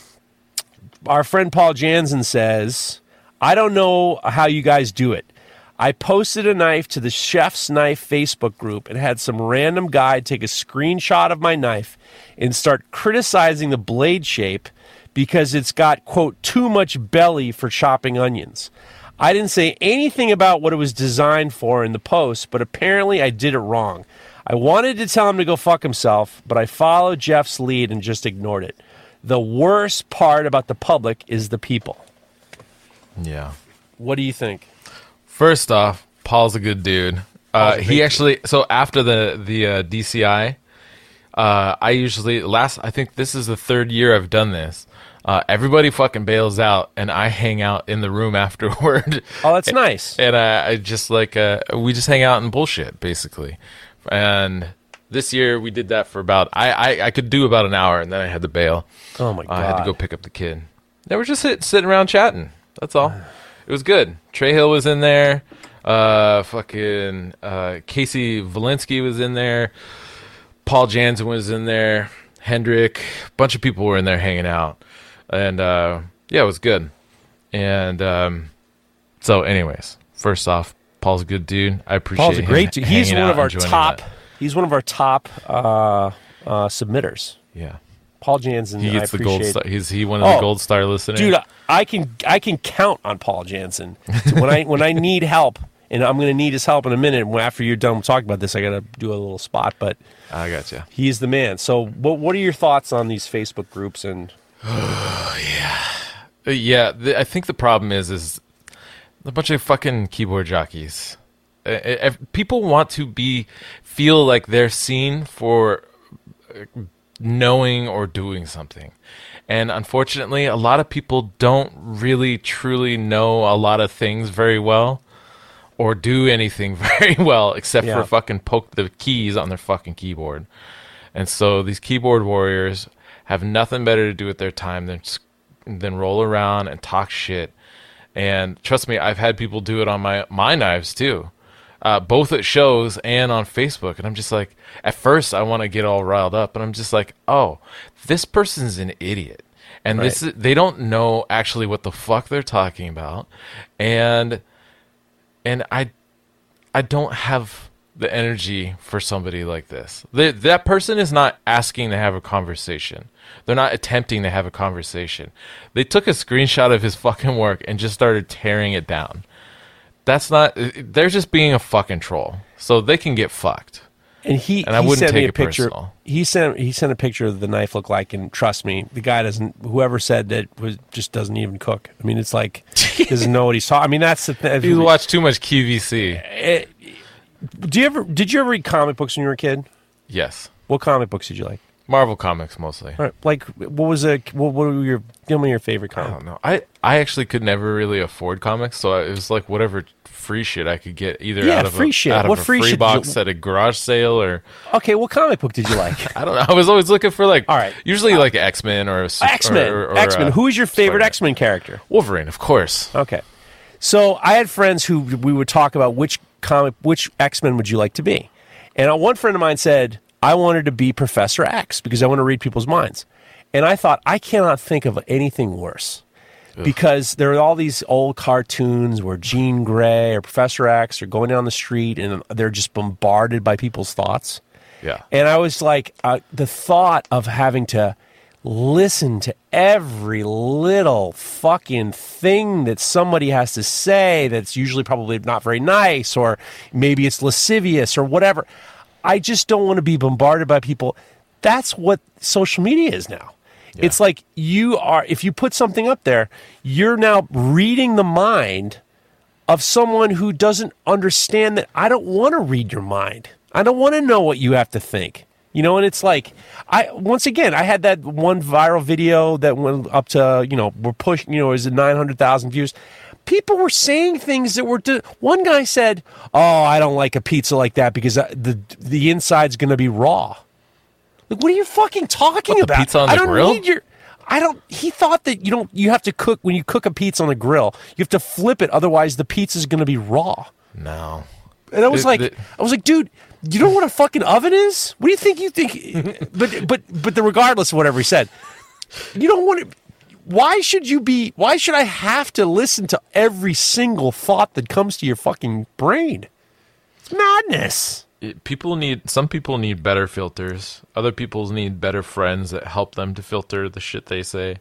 [SPEAKER 4] our friend Paul Jansen says, I don't know how you guys do it. I posted a knife to the Chef's Knife Facebook group and had some random guy take a screenshot of my knife and start criticizing the blade shape because it's got, quote, too much belly for chopping onions. I didn't say anything about what it was designed for in the post, but apparently I did it wrong. I wanted to tell him to go fuck himself, but I followed Jeff's lead and just ignored it. The worst part about the public is the people.
[SPEAKER 5] Yeah.
[SPEAKER 4] What do you think?
[SPEAKER 5] First off, Paul's a good dude. Uh, he actually, so after the, the uh, D C I, uh, I usually, last, I think this is the third year I've done this. Uh, everybody fucking bails out, and I hang out in the room afterward.
[SPEAKER 4] Oh, that's nice.
[SPEAKER 5] And I, I just like, uh, we just hang out and bullshit, basically. And this year we did that for about, I, I, I could do about an hour, and then I had to bail.
[SPEAKER 4] Oh, my God.
[SPEAKER 5] I had to go pick up the kid. They were just sit, sitting around chatting. That's all. It was good. Trey Hill was in there. Uh, fucking uh, Casey Valinsky was in there. Paul Jansen was in there. Hendrick. A bunch of people were in there hanging out. And, uh, yeah, it was good. And um, so, anyways, first off, Paul's a good dude. I appreciate
[SPEAKER 4] Paul's a great dude. He's one of our top.
[SPEAKER 5] That.
[SPEAKER 4] He's one of our top uh, uh, submitters.
[SPEAKER 5] Yeah,
[SPEAKER 4] Paul Jansen.
[SPEAKER 5] He gets
[SPEAKER 4] I
[SPEAKER 5] the gold
[SPEAKER 4] appreciate-
[SPEAKER 5] star. He's he one of
[SPEAKER 4] Oh,
[SPEAKER 5] the gold star listeners.
[SPEAKER 4] Dude, I can I can count on Paul Jansen when I when I need help, and I'm going to need his help in a minute. And after you're done talking about this, I got to do a little spot. But
[SPEAKER 5] I got you.
[SPEAKER 4] He's the man. So, what what are your thoughts on these Facebook groups? And
[SPEAKER 5] oh yeah, yeah. The, I think the problem is is a bunch of fucking keyboard jockeys. Uh, if people want to be feel like they're seen for knowing or doing something, and unfortunately a lot of people don't really truly know a lot of things very well or do anything very well except
[SPEAKER 4] Yeah.
[SPEAKER 5] for fucking poke the keys on their fucking keyboard. And so these keyboard warriors have nothing better to do with their time than than roll around and talk shit. And trust me, I've had people do it on my my knives too. Uh, both at shows and on Facebook. And I'm just like, at first I want to get all riled up, and I'm just like, oh, this person's an idiot. And
[SPEAKER 4] Right.
[SPEAKER 5] this is, they don't know actually what the fuck they're talking about. And and I I don't have the energy for somebody like this. They, that person is not asking to have a conversation. They're not attempting to have a conversation. They took a screenshot of his fucking work and just started tearing it down. That's not. They're just being a fucking troll, so they can get fucked.
[SPEAKER 4] and he
[SPEAKER 5] And I
[SPEAKER 4] he
[SPEAKER 5] wouldn't
[SPEAKER 4] sent me
[SPEAKER 5] take
[SPEAKER 4] a
[SPEAKER 5] it
[SPEAKER 4] picture.
[SPEAKER 5] personal.
[SPEAKER 4] He sent he sent a picture of the knife looked like, and trust me, the guy doesn't. Whoever said that was just doesn't even cook. I mean, it's like doesn't know what he's talking. I mean, that's the thing.
[SPEAKER 5] You watch too much Q V C.
[SPEAKER 4] Eh, Do you ever did you ever read comic books when you were a kid?
[SPEAKER 5] Yes,
[SPEAKER 4] What comic books did you like?
[SPEAKER 5] Marvel comics mostly.
[SPEAKER 4] All right, like what was a what, what were your give me your favorite
[SPEAKER 5] I
[SPEAKER 4] comic?
[SPEAKER 5] don't know. I, I actually could never really afford comics, so it was like whatever free shit I could get, either
[SPEAKER 4] Yeah,
[SPEAKER 5] out of
[SPEAKER 4] free
[SPEAKER 5] a,
[SPEAKER 4] shit.
[SPEAKER 5] out of
[SPEAKER 4] What
[SPEAKER 5] a
[SPEAKER 4] free
[SPEAKER 5] free,
[SPEAKER 4] shit did you-
[SPEAKER 5] box at a garage sale, or
[SPEAKER 4] Okay, what comic book did you like?
[SPEAKER 5] I don't know. I was always looking for like
[SPEAKER 4] All right.
[SPEAKER 5] usually like X Men or
[SPEAKER 4] X Men.
[SPEAKER 5] or, or,
[SPEAKER 4] X Men.
[SPEAKER 5] uh,
[SPEAKER 4] Who is your favorite
[SPEAKER 5] Spider-Man.
[SPEAKER 4] X Men character?
[SPEAKER 5] Wolverine, of course.
[SPEAKER 4] Okay, so I had friends who we would talk about which comic, which X Men would you like to be, and uh, one friend of mine said I wanted to be Professor X because I want to read people's minds, and I thought I cannot think of anything worse. Because there are all these old cartoons where Jean Grey or Professor X are going down the street and they're just bombarded by people's thoughts.
[SPEAKER 5] Yeah.
[SPEAKER 4] And I was like, uh, the thought of having to listen to every little fucking thing that somebody has to say that's usually probably not very nice, or maybe it's lascivious or whatever. I just don't want to be bombarded by people. That's what social media is now.
[SPEAKER 5] Yeah.
[SPEAKER 4] It's like you are, if you put something up there, you're now reading the mind of someone who doesn't understand that I don't want to read your mind. I don't want to know what you have to think. You know, and it's like, I once again, I had that one viral video that went up to, you know, we're pushing, you know, is it nine hundred thousand views? People were saying things that were, de- one guy said, oh, I don't like a pizza like that because the the inside's going to be raw. Like, what are you fucking talking
[SPEAKER 5] What, the
[SPEAKER 4] about?
[SPEAKER 5] pizza on the
[SPEAKER 4] I don't
[SPEAKER 5] grill?
[SPEAKER 4] need your, I don't, he thought that you don't, you have to cook, when you cook a pizza on a grill, you have to flip it, otherwise the pizza's going to be raw.
[SPEAKER 5] No.
[SPEAKER 4] And I was
[SPEAKER 5] It-
[SPEAKER 4] like,
[SPEAKER 5] it-
[SPEAKER 4] I was like, dude, you know what a fucking oven is? What do you think you think? but but but the, regardless of whatever he said, you don't want to. Why should you be? Why should I have to listen to every single thought that comes to your fucking brain? It's madness.
[SPEAKER 5] it- people need some people need better filters. Other people need better friends that help them to filter the shit they say.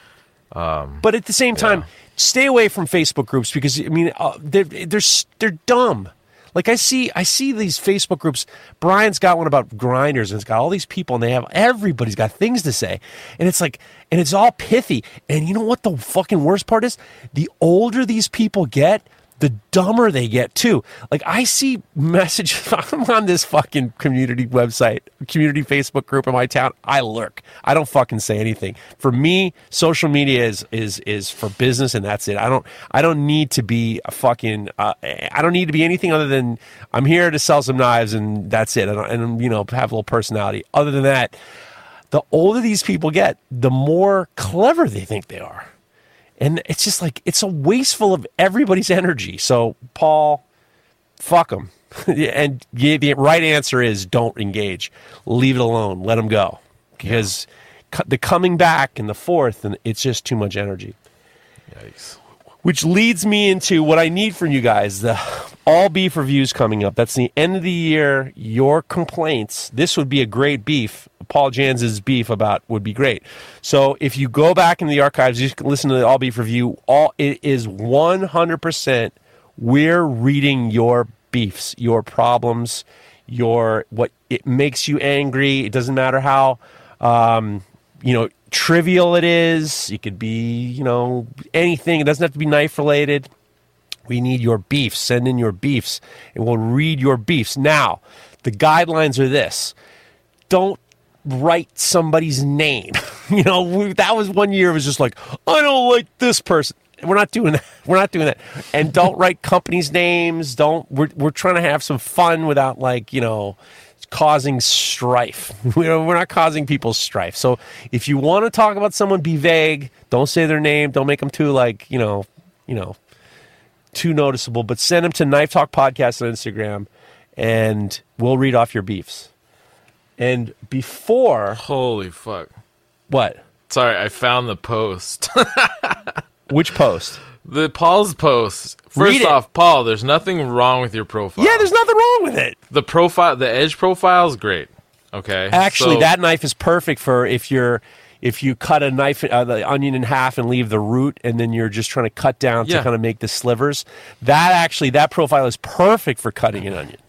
[SPEAKER 4] But at the same time, stay away from Facebook groups because I mean uh, they're they're s- they're dumb. Like I see, I see these Facebook groups. Brian's got one about grinders, and it's got all these people, and they have everybody's got things to say, and it's like, and it's all pithy. And you know what the fucking worst part is? The older these people get, the dumber they get too. Like I see messages. I'm on this fucking community website, community Facebook group in my town. I lurk. I don't fucking say anything. For me, social media is is is for business, and that's it. I don't I don't need to be a fucking. Uh, I don't need to be anything other than I'm here to sell some knives, and that's it. And, and you know, have a little personality. Other than that, the older these people get, the more clever they think they are. And it's just like, it's a wasteful of everybody's energy. So, Paul, fuck them. And the right answer is don't engage. Leave it alone. Let them go. Because yeah. the coming back and the fourth, and it's just too much energy.
[SPEAKER 5] Yikes.
[SPEAKER 4] Which leads me into what I need from you guys. The all beef reviews coming up. That's the end of the year. Your complaints. This would be a great beef. Paul Jans's beef about would be great. So if you go back in the archives, you can listen to the all beef review. All it is one hundred percent. We're reading your beefs, your problems, your what it makes you angry. It doesn't matter how um, you know trivial it is. It could be you know anything. It doesn't have to be knife related. We need your beefs. Send in your beefs, and we'll read your beefs. Now, the guidelines are this: don't write somebody's name. you know, we, that was one year. It was just like, I don't like this person. We're not doing that. We're not doing that. And don't write companies' names. Don't. We're we're trying to have some fun without like you know causing strife. We're we're not causing people strife. So if you want to talk about someone, be vague. Don't say their name. Don't make them too like you know you know too noticeable. But send them to Knife Talk Podcast on Instagram, and we'll read off your beefs. And before...
[SPEAKER 5] Holy fuck.
[SPEAKER 4] What?
[SPEAKER 5] Sorry, I found the post.
[SPEAKER 4] Which post?
[SPEAKER 5] The Paul's post.
[SPEAKER 4] Read
[SPEAKER 5] First
[SPEAKER 4] it.
[SPEAKER 5] off, Paul, there's nothing wrong with your profile.
[SPEAKER 4] Yeah, there's nothing wrong with it.
[SPEAKER 5] The profile, the edge profile is great. Okay.
[SPEAKER 4] Actually,
[SPEAKER 5] So-
[SPEAKER 4] that knife is perfect for if you're... If you cut a knife, uh, the onion in half and leave the root, and then you're just trying to cut down
[SPEAKER 5] Yeah.
[SPEAKER 4] to kind of make the slivers, that actually, that profile is perfect for cutting an onion.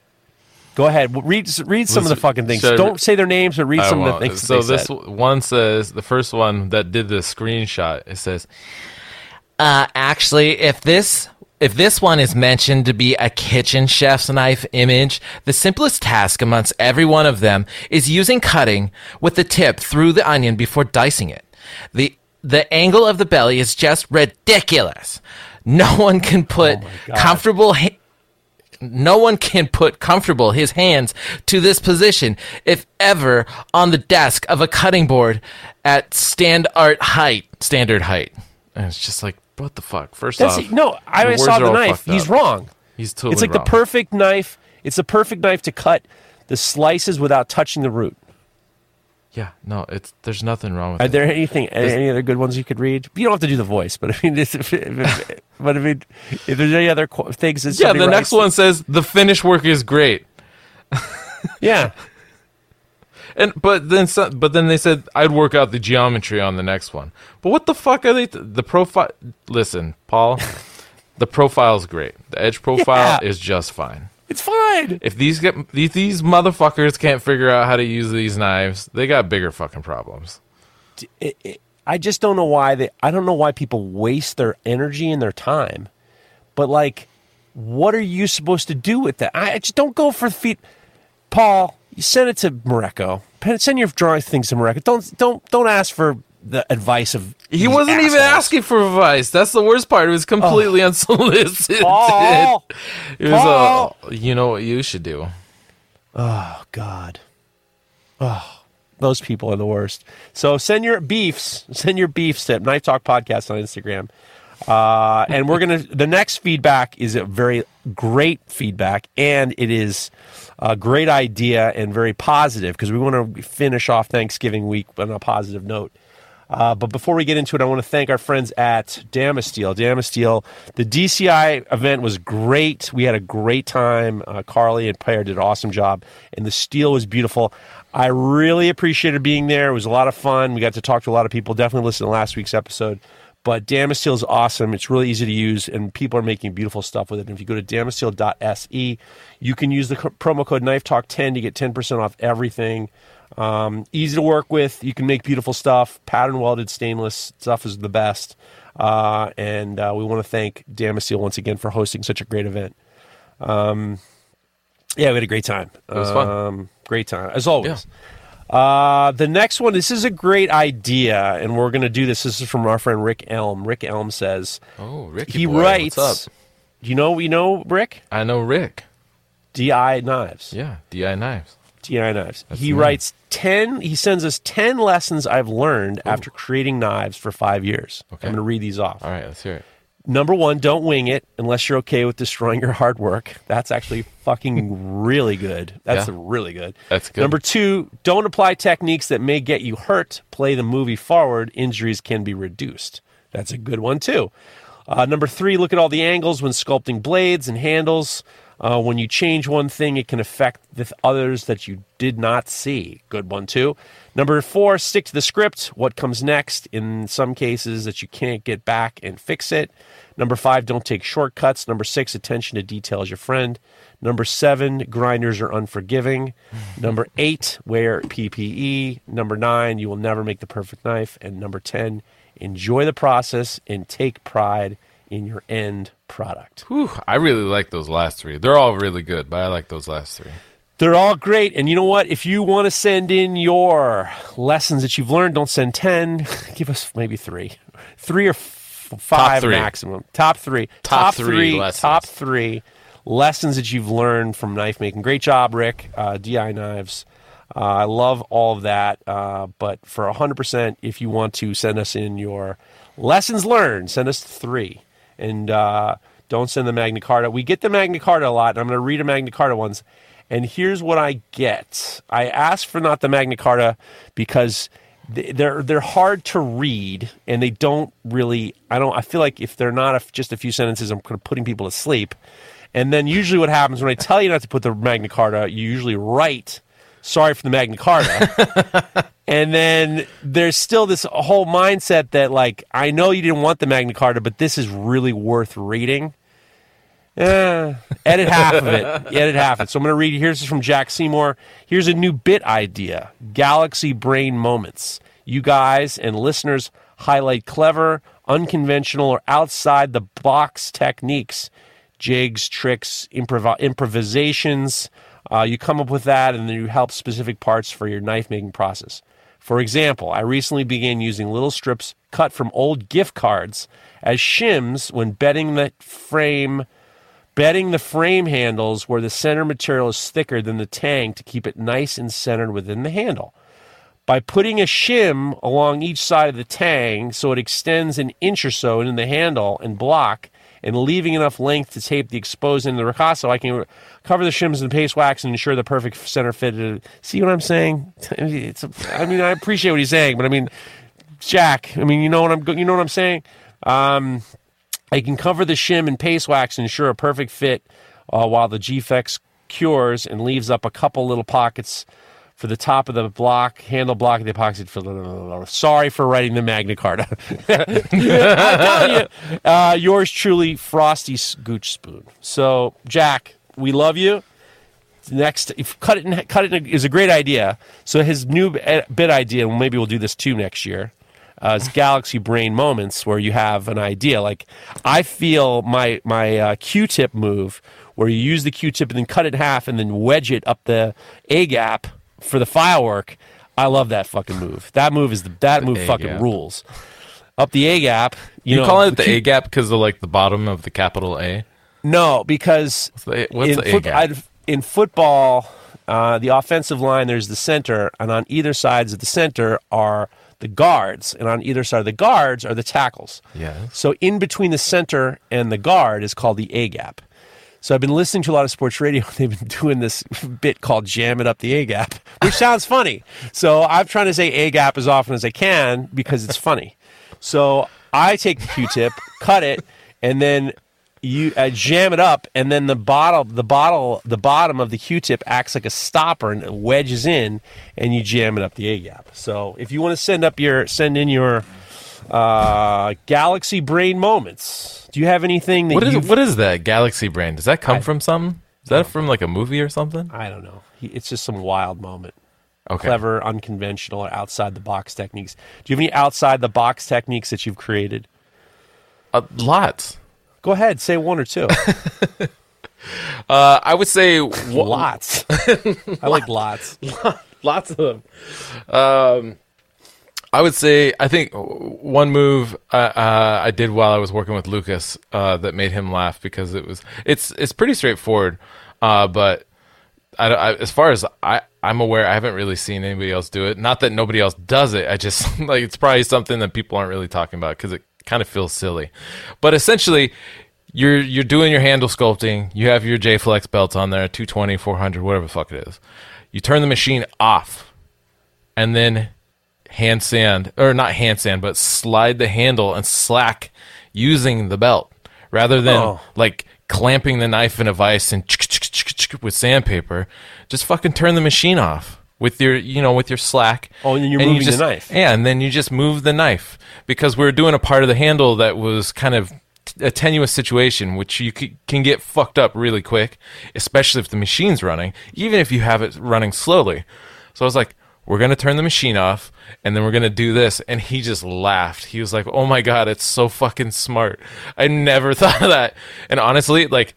[SPEAKER 4] Go ahead. Read read some of the
[SPEAKER 5] Listen,
[SPEAKER 4] fucking things.
[SPEAKER 5] should-
[SPEAKER 4] Don't say their names, but read
[SPEAKER 5] I
[SPEAKER 4] some of the
[SPEAKER 5] won't.
[SPEAKER 4] things
[SPEAKER 5] So
[SPEAKER 4] that they
[SPEAKER 5] this
[SPEAKER 4] said.
[SPEAKER 5] one says, the first one that did the screenshot, it says,
[SPEAKER 6] Uh, actually, if this if this one is mentioned to be a kitchen chef's knife image, the simplest task amongst every one of them is using cutting with the tip through the onion before dicing it. The the angle of the belly is just ridiculous. No one can put comfortable ha- no one can put comfortable his hands to this position if ever on the desk of a cutting board at standard height. Standard height.
[SPEAKER 5] and it's just like, what the fuck? First
[SPEAKER 4] That's
[SPEAKER 5] off,
[SPEAKER 4] it. No, I
[SPEAKER 5] your
[SPEAKER 4] saw
[SPEAKER 5] words are
[SPEAKER 4] the
[SPEAKER 5] all
[SPEAKER 4] knife.
[SPEAKER 5] fucked
[SPEAKER 4] He's
[SPEAKER 5] up.
[SPEAKER 4] wrong.
[SPEAKER 5] He's totally
[SPEAKER 4] It's like
[SPEAKER 5] wrong.
[SPEAKER 4] the perfect knife. It's the perfect knife to cut the slices without touching the root.
[SPEAKER 5] Yeah, no, it's there's nothing wrong with
[SPEAKER 4] Are
[SPEAKER 5] it.
[SPEAKER 4] there anything, any other good ones you could read? You don't have to do the voice, but I mean, if, if, if, but I mean, if there's any other qu- things, that
[SPEAKER 5] Yeah,
[SPEAKER 4] somebody
[SPEAKER 5] the
[SPEAKER 4] writes-
[SPEAKER 5] next one says the finish work is great.
[SPEAKER 4] yeah,
[SPEAKER 5] And but then so- but then they said I'd work out the geometry on the next one. But what the fuck are they? Th- the profile. Listen, Paul, the profile's great. The edge profile
[SPEAKER 4] Yeah.
[SPEAKER 5] is just fine.
[SPEAKER 4] it's fine.
[SPEAKER 5] If these get if these motherfuckers can't figure out how to use these knives, they got bigger fucking problems.
[SPEAKER 4] It, it, I just don't know why they. I don't know why people waste their energy and their time. But like, what are you supposed to do with that? I, I just don't go for feet. Paul, you send it to Mareko. Send your drawing things to Mareko. Don't don't don't ask for the advice of
[SPEAKER 5] He wasn't
[SPEAKER 4] assholes.
[SPEAKER 5] even asking for advice. That's the worst part. It was completely oh. unsolicited.
[SPEAKER 4] Paul,
[SPEAKER 5] it was
[SPEAKER 4] Paul.
[SPEAKER 5] a, you know what you should do.
[SPEAKER 4] Oh God. Oh, those people are the worst. So send your beefs. Send your beefs to Knife Talk Podcast on Instagram. Uh, and we're gonna. The next feedback is a very great feedback, and it is a great idea and very positive because we want to finish off Thanksgiving week on a positive note. Uh, but before we get into it, I want to thank our friends at Damasteel. Damasteel, the D C I event was great. We had a great time. Uh, Carly and Pear did an awesome job, and the steel was beautiful. I really appreciated being there. It was a lot of fun. We got to talk to a lot of people. Definitely listen to last week's episode. But Damasteel is awesome. It's really easy to use, and people are making beautiful stuff with it. And if you go to damasteel dot s e, you can use the co- promo code knife talk ten to get ten percent off everything. Um, easy to work with. You can make beautiful stuff. Pattern welded stainless stuff is the best. Uh, and uh, we want to thank Damasteel once again for hosting such a great event. Um, yeah, we had a great time.
[SPEAKER 5] It was fun.
[SPEAKER 4] Um, great time, as always.
[SPEAKER 5] Yeah.
[SPEAKER 4] Uh, the next one, this is a great idea, and we're going to do this. This is from our friend Rick Elm. Rick Elm says,
[SPEAKER 5] "Oh, Ricky
[SPEAKER 4] he
[SPEAKER 5] boy,
[SPEAKER 4] writes,
[SPEAKER 5] what's up?
[SPEAKER 4] You know, you know, Rick?
[SPEAKER 5] I know Rick.
[SPEAKER 4] D I Knives.
[SPEAKER 5] Yeah, D I Knives.
[SPEAKER 4] D I Knives.
[SPEAKER 5] That's
[SPEAKER 4] he
[SPEAKER 5] nice.
[SPEAKER 4] writes ten. He sends us ten lessons I've learned Ooh. after creating knives for five years.
[SPEAKER 5] Okay.
[SPEAKER 4] I'm going to read these off.
[SPEAKER 5] All right, let's hear it.
[SPEAKER 4] Number one, don't wing it unless you're okay with destroying your hard work. That's actually fucking really good. That's
[SPEAKER 5] Yeah.
[SPEAKER 4] really good.
[SPEAKER 5] That's good.
[SPEAKER 4] Number two, don't apply techniques that may get you hurt. Play the movie forward. Injuries can be reduced. That's a good one, too. Uh, number three, look at all the angles when sculpting blades and handles. Uh, when you change one thing, it can affect the others that you did not see. Good one, too. Number four, stick to the script. What comes next? In some cases that you can't get back and fix it. Number five, don't take shortcuts. Number six, attention to detail is your friend. Number seven, grinders are unforgiving. Number eight, wear P P E. Number nine, you will never make the perfect knife. And number ten, enjoy the process and take pride in your end product.
[SPEAKER 5] Whew, I really like those last three. They're all really good, but I like those last three.
[SPEAKER 4] They're all great. And you know what? If you want to send in your lessons that you've learned, don't send ten. Give us maybe three. Three or f- five
[SPEAKER 5] three.
[SPEAKER 4] maximum. Top three.
[SPEAKER 5] Top three lessons.
[SPEAKER 4] Top three lessons that you've learned from knife making. Great job, Rick. Uh, D I Knives. Uh, I love all of that. Uh, but for one hundred percent, if you want to send us in your lessons learned, send us three. And uh, don't send the Magna Carta. We get the Magna Carta a lot, and I'm going to read a Magna Carta ones. And here's what I get. I asked for not the Magna Carta because they're they're hard to read, and they don't really. I don't. I feel like if they're not a, just a few sentences, I'm kind of putting people to sleep. And then usually, what happens when I tell you not to put the Magna Carta, you usually write, "Sorry for the Magna Carta." And then there's still this whole mindset that, like, I know you didn't want the Magna Carta, but this is really worth reading. Eh, edit half of it. Edit half of it. So I'm going to read. Here's from Jack Seymour. Here's a new bit idea. Galaxy Brain Moments. You guys and listeners highlight clever, unconventional, or outside-the-box techniques, jigs, tricks, improv- improvisations. Uh, you come up with that, and then you help specific parts for your knife-making process. For example, I recently began using little strips cut from old gift cards as shims when bedding the frame bedding the frame handles where the center material is thicker than the tang to keep it nice and centered within the handle. By putting a shim along each side of the tang so it extends an inch or so in the handle and block, and leaving enough length to tape the exposed end of the ricasso, I can cover the shims in paste wax and ensure the perfect center fit. See what I'm saying? It's a, I mean, I appreciate what he's saying, but I mean, Jack, I mean, you know what I'm, you know what I'm saying? Um, I can cover the shim in paste wax and ensure a perfect fit uh, while the G F X cures and leaves up a couple little pockets for the top of the block, handle block of the epoxy filler. Sorry for writing the Magna Carta. I'm telling you, uh, yours truly, Frosty Gooch Spoon. So, Jack, we love you. Next, if cut it, in, cut it in, is a great idea. So his new bit idea, and maybe we'll do this too next year, uh, is Galaxy Brain Moments, where you have an idea. Like, I feel my my uh, Q-tip move where you use the Q-tip and then cut it in half and then wedge it up the A-gap for the firework. I love that fucking move. That move is the that move
[SPEAKER 5] A-gap.
[SPEAKER 4] fucking rules. Up the A-gap. You,
[SPEAKER 5] You
[SPEAKER 4] know,
[SPEAKER 5] call it the
[SPEAKER 4] Q-
[SPEAKER 5] A gap because of like the bottom of the capital A?
[SPEAKER 4] No, because
[SPEAKER 5] What's the, what's
[SPEAKER 4] in,
[SPEAKER 5] the A
[SPEAKER 4] foot-
[SPEAKER 5] gap?
[SPEAKER 4] I'd- in football, uh, the offensive line, there's the center, and on either sides of the center are the guards, and on either side of the guards are the tackles.
[SPEAKER 5] Yes.
[SPEAKER 4] So in between the center and the guard is called the A-gap. So I've been listening to a lot of sports radio. They've been doing this bit called Jam It Up the A-gap, which sounds funny. So I'm trying to say A-gap as often as I can because it's funny. So I take the Q-tip, cut it, and then you uh, jam it up, and then the bottle, the bottle, the bottom of the Q-tip acts like a stopper and it wedges in, and you jam it up the A-gap. So if you want to send up your, send in your uh, Galaxy Brain moments. Do you have anything that
[SPEAKER 5] What is
[SPEAKER 4] you?
[SPEAKER 5] what is that Galaxy Brain? Does that come
[SPEAKER 4] I-
[SPEAKER 5] from something? Is that from like a movie or something?
[SPEAKER 4] I don't know. He- It's just some wild moment.
[SPEAKER 5] Okay.
[SPEAKER 4] Clever, unconventional, or outside the box techniques. Do you have any outside the box techniques that you've created?
[SPEAKER 5] Uh, lots.
[SPEAKER 4] Go ahead, say one or two.
[SPEAKER 5] Uh, I would say wa-
[SPEAKER 4] Lots. I like lots.
[SPEAKER 5] lots of them. Um, I would say I think one move uh, uh, I did while I was working with Lucas uh, that made him laugh because it was it's it's pretty straightforward, uh, but I, I, as far as I I'm aware, I haven't really seen anybody else do it. Not that nobody else does it. I just like it's probably something that people aren't really talking about because it kind of feels silly. But essentially, you're you're doing your handle sculpting. You have your J Flex belts on there, two twenty, four hundred, whatever the fuck it is. You turn the machine off, and then hand sand, or not hand sand, but slide the handle and slack using the belt rather than
[SPEAKER 4] Oh.
[SPEAKER 5] like clamping the knife in a vise and with sandpaper. Just fucking turn the machine off with your, you know, with your slack.
[SPEAKER 4] Oh, and then you're
[SPEAKER 5] you
[SPEAKER 4] moving the
[SPEAKER 5] just-
[SPEAKER 4] knife.
[SPEAKER 5] Yeah, and then you just move the knife because we were doing a part of the handle that was kind of a tenuous situation, which you c- can get fucked up really quick, especially if the machine's running, even if you have it running slowly. So I was like, we're going to turn the machine off, and then we're going to do this. And he just laughed. He was like, oh my God, it's so fucking smart. I never thought of that. And honestly, like,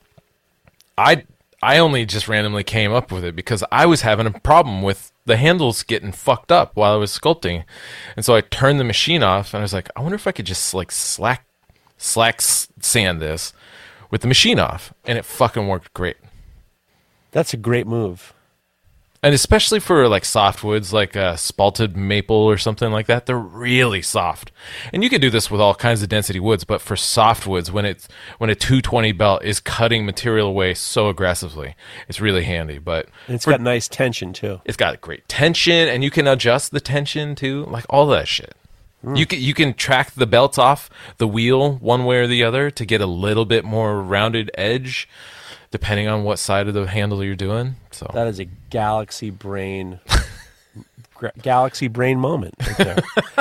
[SPEAKER 5] I I only just randomly came up with it because I was having a problem with the handles getting fucked up while I was sculpting. And so I turned the machine off, and I was like, I wonder if I could just, like, slack, slack s- sand this with the machine off. And it fucking worked great.
[SPEAKER 4] That's a great move.
[SPEAKER 5] And especially for like softwoods, like uh, spalted maple or something like that, they're really soft. And you can do this with all kinds of density woods, but for softwoods, when it's when a two twenty belt is cutting material away so aggressively, it's really handy. But
[SPEAKER 4] And it's
[SPEAKER 5] for-
[SPEAKER 4] got nice tension too.
[SPEAKER 5] it's got great tension, and you can adjust the tension too, like all that shit.
[SPEAKER 4] Hmm.
[SPEAKER 5] You can you can track the belts off the wheel one way or the other to get a little bit more rounded edge, depending on what side of the handle you're doing. So
[SPEAKER 4] That is a galaxy brain, gra- galaxy brain moment right there.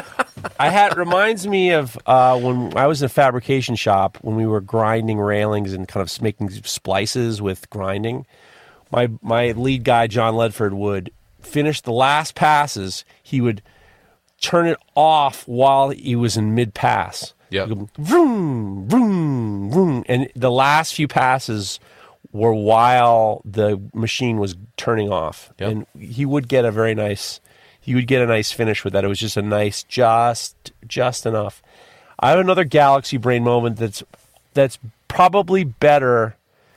[SPEAKER 4] I had reminds me of uh, when I was in a fabrication shop when we were grinding railings and kind of making splices with grinding. My my lead guy John Ledford would finish the last passes. He would turn it off while he was in mid pass.
[SPEAKER 5] Yep.
[SPEAKER 4] He'd go, vroom, vroom, vroom, and the last few passes were while the machine was turning off.
[SPEAKER 5] Yep.
[SPEAKER 4] And he would get a very nice he would get a nice finish with that. It was just a nice just just enough. I have another galaxy brain moment that's that's probably better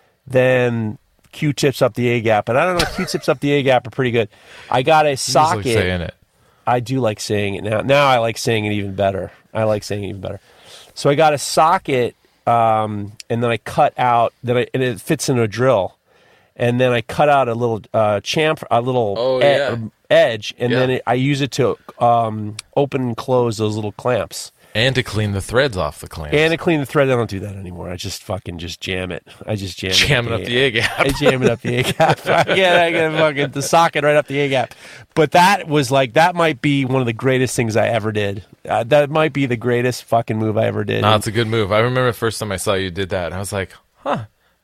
[SPEAKER 4] than Q-tips up the A-gap. And I don't know, Q-tips up the A-gap are pretty good. I got a
[SPEAKER 5] I just
[SPEAKER 4] socket.
[SPEAKER 5] like saying it.
[SPEAKER 4] I do like saying it now. Now I like saying it even better. I like saying it even better. So I got a socket, um, and then I cut out. Then I and it fits in a drill, and then I cut out a little uh, chamfer, a little
[SPEAKER 5] Oh,
[SPEAKER 4] e-
[SPEAKER 5] yeah.
[SPEAKER 4] edge, and
[SPEAKER 5] Yeah.
[SPEAKER 4] then it, I use it to um, open and close those little clamps.
[SPEAKER 5] And to clean the threads off the clamps.
[SPEAKER 4] And to clean the thread, I don't do that anymore. I just fucking just jam it. I just jam,
[SPEAKER 5] Jam
[SPEAKER 4] it
[SPEAKER 5] it up the A-gap.
[SPEAKER 4] I jam it up the A-gap. I get, I get fucking the socket right up the A-gap. But that was like, that might be one of the greatest things I ever did. Uh, that might be the greatest fucking move I ever did.
[SPEAKER 5] No, it's a good move. I remember the first time I saw you did that, and I was like, huh,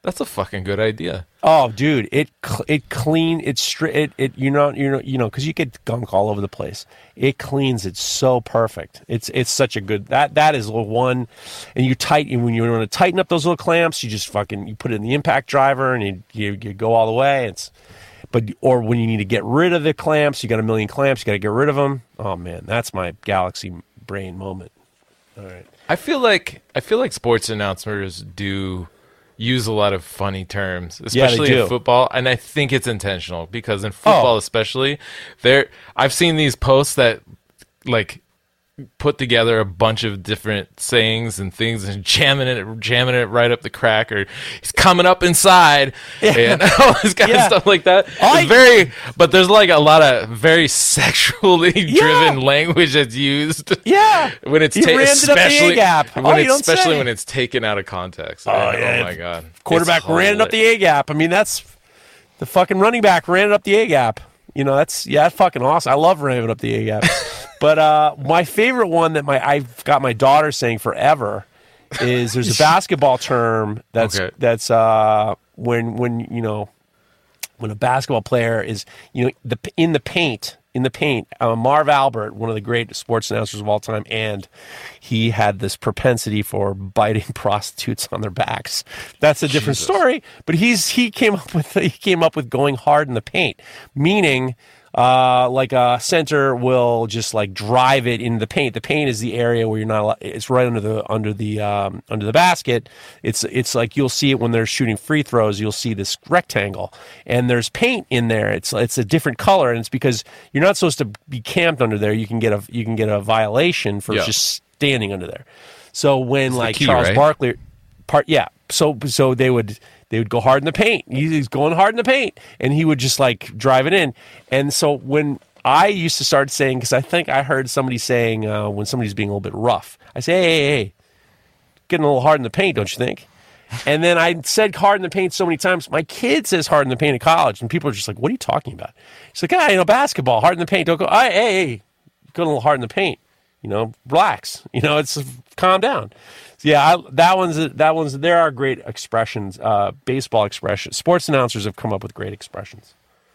[SPEAKER 5] That's a fucking good idea.
[SPEAKER 4] Oh, dude, it cl- it clean it's straight. It, it you're not you're not, you know because you get gunk all over the place. It cleans it so perfect. It's it's such a good that that is one, and you tighten when you want to tighten up those little clamps. You just fucking you put it in the impact driver and you you, you go all the way. It's but or when you need to get rid of the clamps, you got a million clamps. You got to get rid of them. Oh man, that's my Galaxy brain moment. All right.
[SPEAKER 5] I feel like I feel like sports announcers do use a lot of funny terms, especially
[SPEAKER 4] yeah,
[SPEAKER 5] in football, and I think it's intentional because in football,
[SPEAKER 4] oh.
[SPEAKER 5] especially, there I've seen these posts that like put together a bunch of different sayings and things and jamming it, jamming it right up the crack, or he's coming up inside,
[SPEAKER 4] yeah.
[SPEAKER 5] and all this kind
[SPEAKER 4] yeah.
[SPEAKER 5] of stuff like that.
[SPEAKER 4] I,
[SPEAKER 5] it's very, but there's like a lot of very sexually
[SPEAKER 4] yeah.
[SPEAKER 5] driven language that's used.
[SPEAKER 4] Yeah,
[SPEAKER 5] when it's
[SPEAKER 4] ta-
[SPEAKER 5] especially
[SPEAKER 4] gap.
[SPEAKER 5] when
[SPEAKER 4] oh,
[SPEAKER 5] it's, especially
[SPEAKER 4] say.
[SPEAKER 5] when it's taken out of context.
[SPEAKER 4] Oh,
[SPEAKER 5] oh,
[SPEAKER 4] yeah.
[SPEAKER 5] oh my god,
[SPEAKER 4] quarterback
[SPEAKER 5] it's
[SPEAKER 4] ran it up the A gap. I mean, that's the fucking running back ran it up the A gap. You know, that's yeah, that's fucking awesome. I love running it up the A gap. But uh, my favorite one that my I've got my daughter saying forever is there's a basketball term that's
[SPEAKER 5] okay.
[SPEAKER 4] that's uh, when when you know when a basketball player is you know the in the paint in the paint. Uh, Marv Albert, one of the great sports announcers of all time, and he had this propensity for biting prostitutes on their backs. That's a different
[SPEAKER 5] Jesus.
[SPEAKER 4] story. But he's he came up with he came up with going hard in the paint, meaning. Uh, like a center will just like drive it in the paint. The paint is the area where you're not. It's right under the under the um, under the basket. It's it's like you'll see it when they're shooting free throws. You'll see this rectangle, and there's paint in there. It's it's a different color, and it's because you're not supposed to be camped under there. You can get a you can get a violation for
[SPEAKER 5] yeah.
[SPEAKER 4] just standing under there. So when
[SPEAKER 5] it's
[SPEAKER 4] like
[SPEAKER 5] key,
[SPEAKER 4] Charles
[SPEAKER 5] right?
[SPEAKER 4] Barkley, part yeah. So so they would. They would go hard in the paint. He's going hard in the paint, and he would just like drive it in. And so when I used to start saying, because I think I heard somebody saying uh, when somebody's being a little bit rough, I say, hey, hey, hey, getting a little hard in the paint, don't you think? And then I said hard in the paint so many times. My kid says hard in the paint at college, and people are just like, what are you talking about? He's like, ah, you know, basketball, hard in the paint. Don't go, hey, hey, hey, go a little hard in the paint. You know, relax. You know, it's calm down. Yeah, I, that one's that one's. There are great expressions, uh, baseball expressions. Sports announcers have come up with great expressions.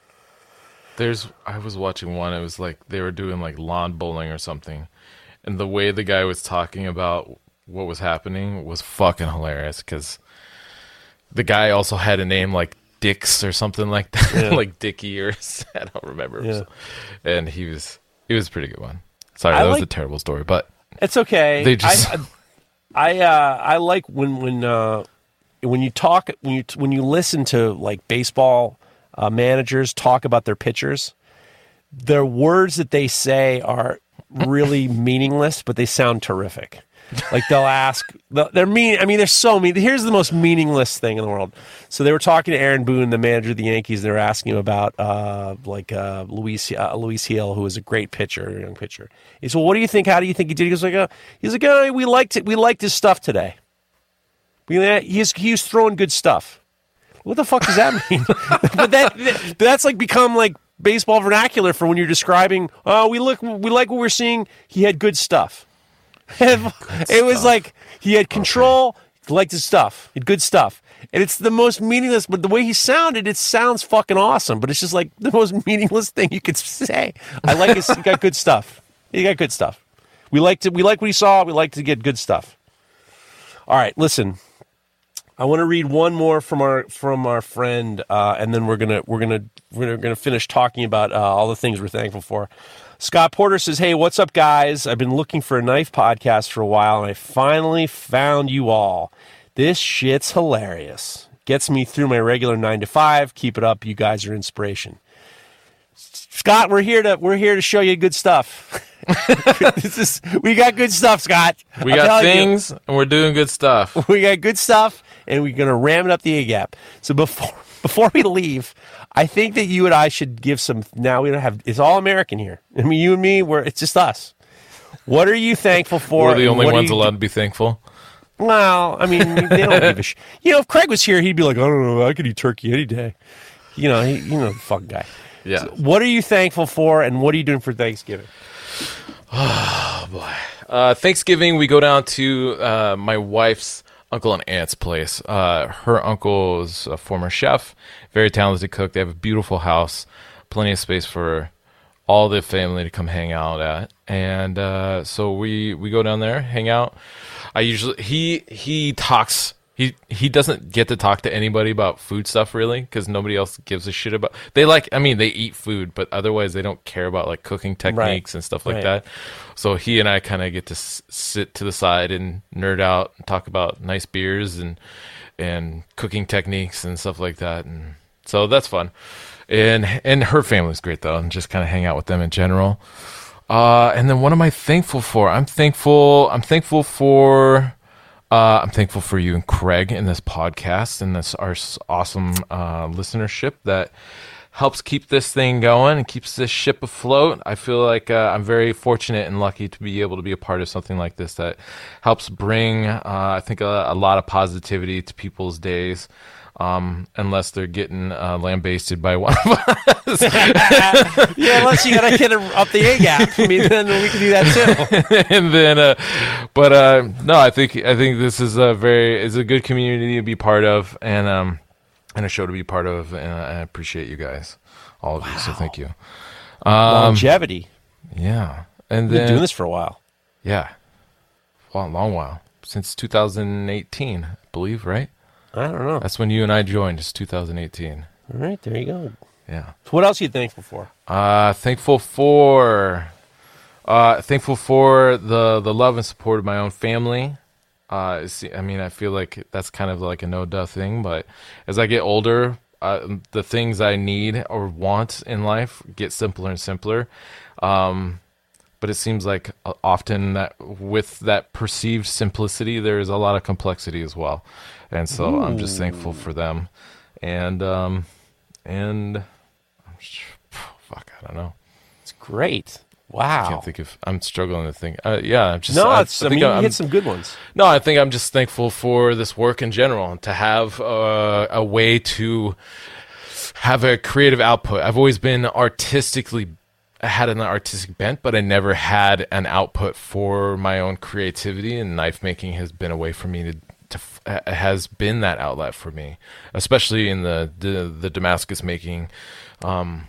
[SPEAKER 5] There's, I was watching one. It was like they were doing like lawn bowling or something, and the way the guy was talking about what was happening was fucking hilarious. Because the guy also had a name like Dix or something like that,
[SPEAKER 4] yeah.
[SPEAKER 5] like Dickie or I don't remember.
[SPEAKER 4] Yeah.
[SPEAKER 5] And he was, it was a pretty good one. Sorry,
[SPEAKER 4] I
[SPEAKER 5] that
[SPEAKER 4] like,
[SPEAKER 5] was a terrible story, but
[SPEAKER 4] it's okay.
[SPEAKER 5] They just.
[SPEAKER 4] I, I, I uh, I like when when uh, when you talk when you when you listen to like baseball uh, managers talk about their pitchers, their words that they say are really meaningless, but they sound terrific. Like they'll ask, they're mean. I mean, they're so mean. Here's the most meaningless thing in the world. So they were talking to Aaron Boone, the manager of the Yankees. And they were asking him about uh, like uh, Luis uh, Luis Hill, who was a great pitcher, a young pitcher. He said, well, "What do you think? How do you think he did?" He goes like, uh, "He's like, oh, we liked it. We liked his stuff today. We he's he was throwing good stuff." What the fuck does that mean? But that that's like become like baseball vernacular for when you're describing. Oh, we look, we like what we're seeing. He had good stuff. It was like he had control, okay. He liked his stuff, he had good stuff. And it's the most meaningless, but the way he sounded, it sounds fucking awesome. But it's just like the most meaningless thing you could say. I like his, he got good stuff. He got good stuff. We like to, we like what he saw. We like to get good stuff. All right, listen. I want to read one more from our from our friend, uh, and then we're gonna we're gonna we're gonna finish talking about uh, all the things we're thankful for. Scott Porter says, hey, what's up, guys? I've been looking for a knife podcast for a while, and I finally found you all. This shit's hilarious. Gets me through my regular nine to five. Keep it up. You guys are inspiration. Scott, we're here to we're here to show you good stuff. This is, we got good stuff, Scott.
[SPEAKER 5] We
[SPEAKER 4] I'm
[SPEAKER 5] got things,
[SPEAKER 4] you,
[SPEAKER 5] and we're doing good stuff.
[SPEAKER 4] We got good stuff, and we're going to ram it up the A-gap. So before before we leave, I think that you and I should give some, now we don't have, it's all American here. I mean, you and me, we're, it's just us. What are you thankful for?
[SPEAKER 5] We're the only ones
[SPEAKER 4] you,
[SPEAKER 5] allowed to be thankful.
[SPEAKER 4] Well, I mean, they don't give a shit. You know, if Craig was here, he'd be like, I don't know, I could eat turkey any day. You know, he, you know, the fucking guy.
[SPEAKER 5] Yeah.
[SPEAKER 4] So what are you thankful for, and what are you doing for Thanksgiving?
[SPEAKER 5] Oh, boy. Uh, Thanksgiving, we go down to uh, my wife's uncle and aunt's place. Uh, her uncle is a former chef, very talented cook. They have a beautiful house, plenty of space for all the family to come hang out at. And uh, so we we go down there, hang out. I usually he he talks. He he doesn't get to talk to anybody about food stuff really, because nobody else gives a shit about. They like, I mean, they eat food, but otherwise they don't care about like cooking techniques right. and stuff like right. that. So he and I kind of get to s- sit to the side and nerd out and talk about nice beers and and cooking techniques and stuff like that. And so that's fun. And and her family's great though, and just kind of hang out with them in general. Uh, and then what am I thankful for? I'm thankful. I'm thankful for. Uh, I'm thankful for you and Craig in this podcast and this our awesome uh, listenership that helps keep this thing going and keeps this ship afloat. I feel like uh, I'm very fortunate and lucky to be able to be a part of something like this that helps bring, uh, I think, a, a lot of positivity to people's days. Um, unless they're getting uh, lambasted by one of us.
[SPEAKER 4] Yeah, unless you gotta get up the A gap. I mean, then we can do that too.
[SPEAKER 5] And then, uh, but uh, no, I think I think this is a very is a good community to be part of, and um, and a show to be part of, and I appreciate you guys, all of wow. you. So thank you. Um,
[SPEAKER 4] Longevity.
[SPEAKER 5] Yeah, and
[SPEAKER 4] You've
[SPEAKER 5] then
[SPEAKER 4] been doing this for a while.
[SPEAKER 5] Yeah, well, a long while since two thousand eighteen, I believe, right?
[SPEAKER 4] I don't know.
[SPEAKER 5] That's when you and I joined. It's two thousand eighteen.
[SPEAKER 4] All right, there you go.
[SPEAKER 5] Yeah.
[SPEAKER 4] So what else are you thankful for?
[SPEAKER 5] Uh, thankful for, uh, thankful for the the love and support of my own family. Uh, I mean, I feel like that's kind of like a no-duh thing, but as I get older, uh, the things I need or want in life get simpler and simpler. Um, but it seems like often that with that perceived simplicity, there is a lot of complexity as well. And so Ooh. I'm just thankful for them. And, um, and, I'm just, fuck, I don't know.
[SPEAKER 4] It's great. Wow.
[SPEAKER 5] I can't think of, I'm struggling to think. Uh, yeah, I'm just,
[SPEAKER 4] no,
[SPEAKER 5] I,
[SPEAKER 4] it's,
[SPEAKER 5] I,
[SPEAKER 4] I
[SPEAKER 5] think
[SPEAKER 4] mean,
[SPEAKER 5] I'm,
[SPEAKER 4] you hit some good ones.
[SPEAKER 5] No, I think I'm just thankful for this work in general and to have uh, a way to have a creative output. I've always been artistically I had an artistic bent, but I never had an output for my own creativity, and knife making has been a way for me to, to has been that outlet for me, especially in the the, the Damascus making, um,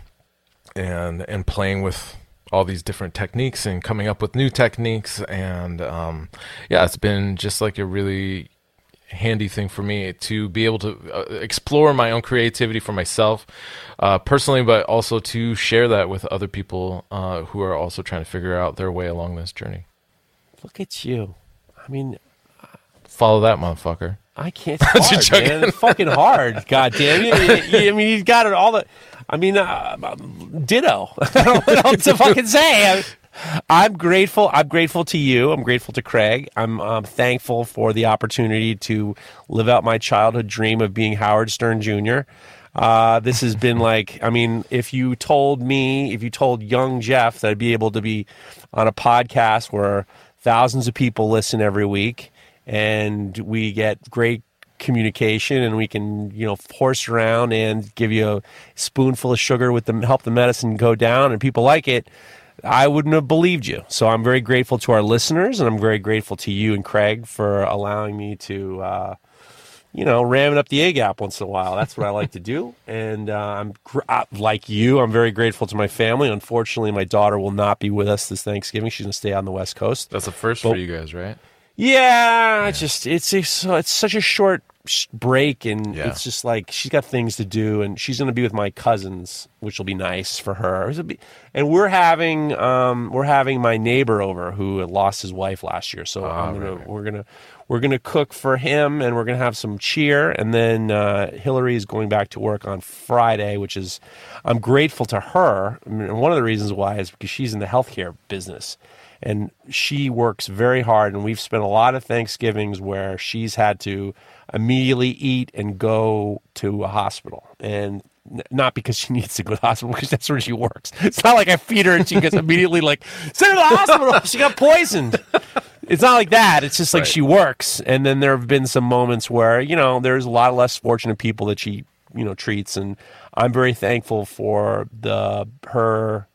[SPEAKER 5] and and playing with all these different techniques and coming up with new techniques, and um, yeah, it's been just like a really handy thing for me to be able to uh, explore my own creativity for myself uh, personally, but also to share that with other people uh, who are also trying to figure out their way along this journey.
[SPEAKER 4] Look at you. I mean,
[SPEAKER 5] follow that motherfucker.
[SPEAKER 4] I can't. It's hard, man. It's fucking hard. God damn you. I mean, he's got it all the, I mean, uh, ditto. I don't know what else to fucking say. I, I'm grateful. I'm grateful to you. I'm grateful to Craig. I'm um, thankful for the opportunity to live out my childhood dream of being Howard Stern Junior Uh, this has been like, I mean, if you told me, if you told young Jeff that I'd be able to be on a podcast where thousands of people listen every week and we get great communication and we can, you know, horse around and give you a spoonful of sugar with the help the medicine go down and people like it, I wouldn't have believed you. So I'm very grateful to our listeners, and I'm very grateful to you and Craig for allowing me to, uh, you know, ram it up the A-gap once in a while. That's what I like to do. And uh, I'm gr- like you, I'm very grateful to my family. Unfortunately, my daughter will not be with us this Thanksgiving. She's going to stay on the West Coast.
[SPEAKER 5] That's a first
[SPEAKER 4] but,
[SPEAKER 5] for you guys, right?
[SPEAKER 4] Yeah, yeah. It's just it's it's, it's such a short break, and
[SPEAKER 5] yeah.
[SPEAKER 4] it's just like she's got things to do, and she's going to be with my cousins, which will be nice for her. Be, and we're having um, we're having my neighbor over who lost his wife last year, so oh, I'm gonna right. we're gonna we're gonna cook for him, and we're gonna have some cheer, and then uh, Hillary is going back to work on Friday, which is I'm grateful to her. I mean, one of the reasons why is because she's in the healthcare business. And she works very hard, and we've spent a lot of Thanksgivings where she's had to immediately eat and go to a hospital. And n- not because she needs to go to the hospital, because that's where she works. It's not like I feed her and she gets immediately like, send her to the hospital, she got poisoned. It's not like that. It's just like right. she works. And then there have been some moments where, you know, there's a lot of less fortunate people that she, you know, treats. And I'm very thankful for the her...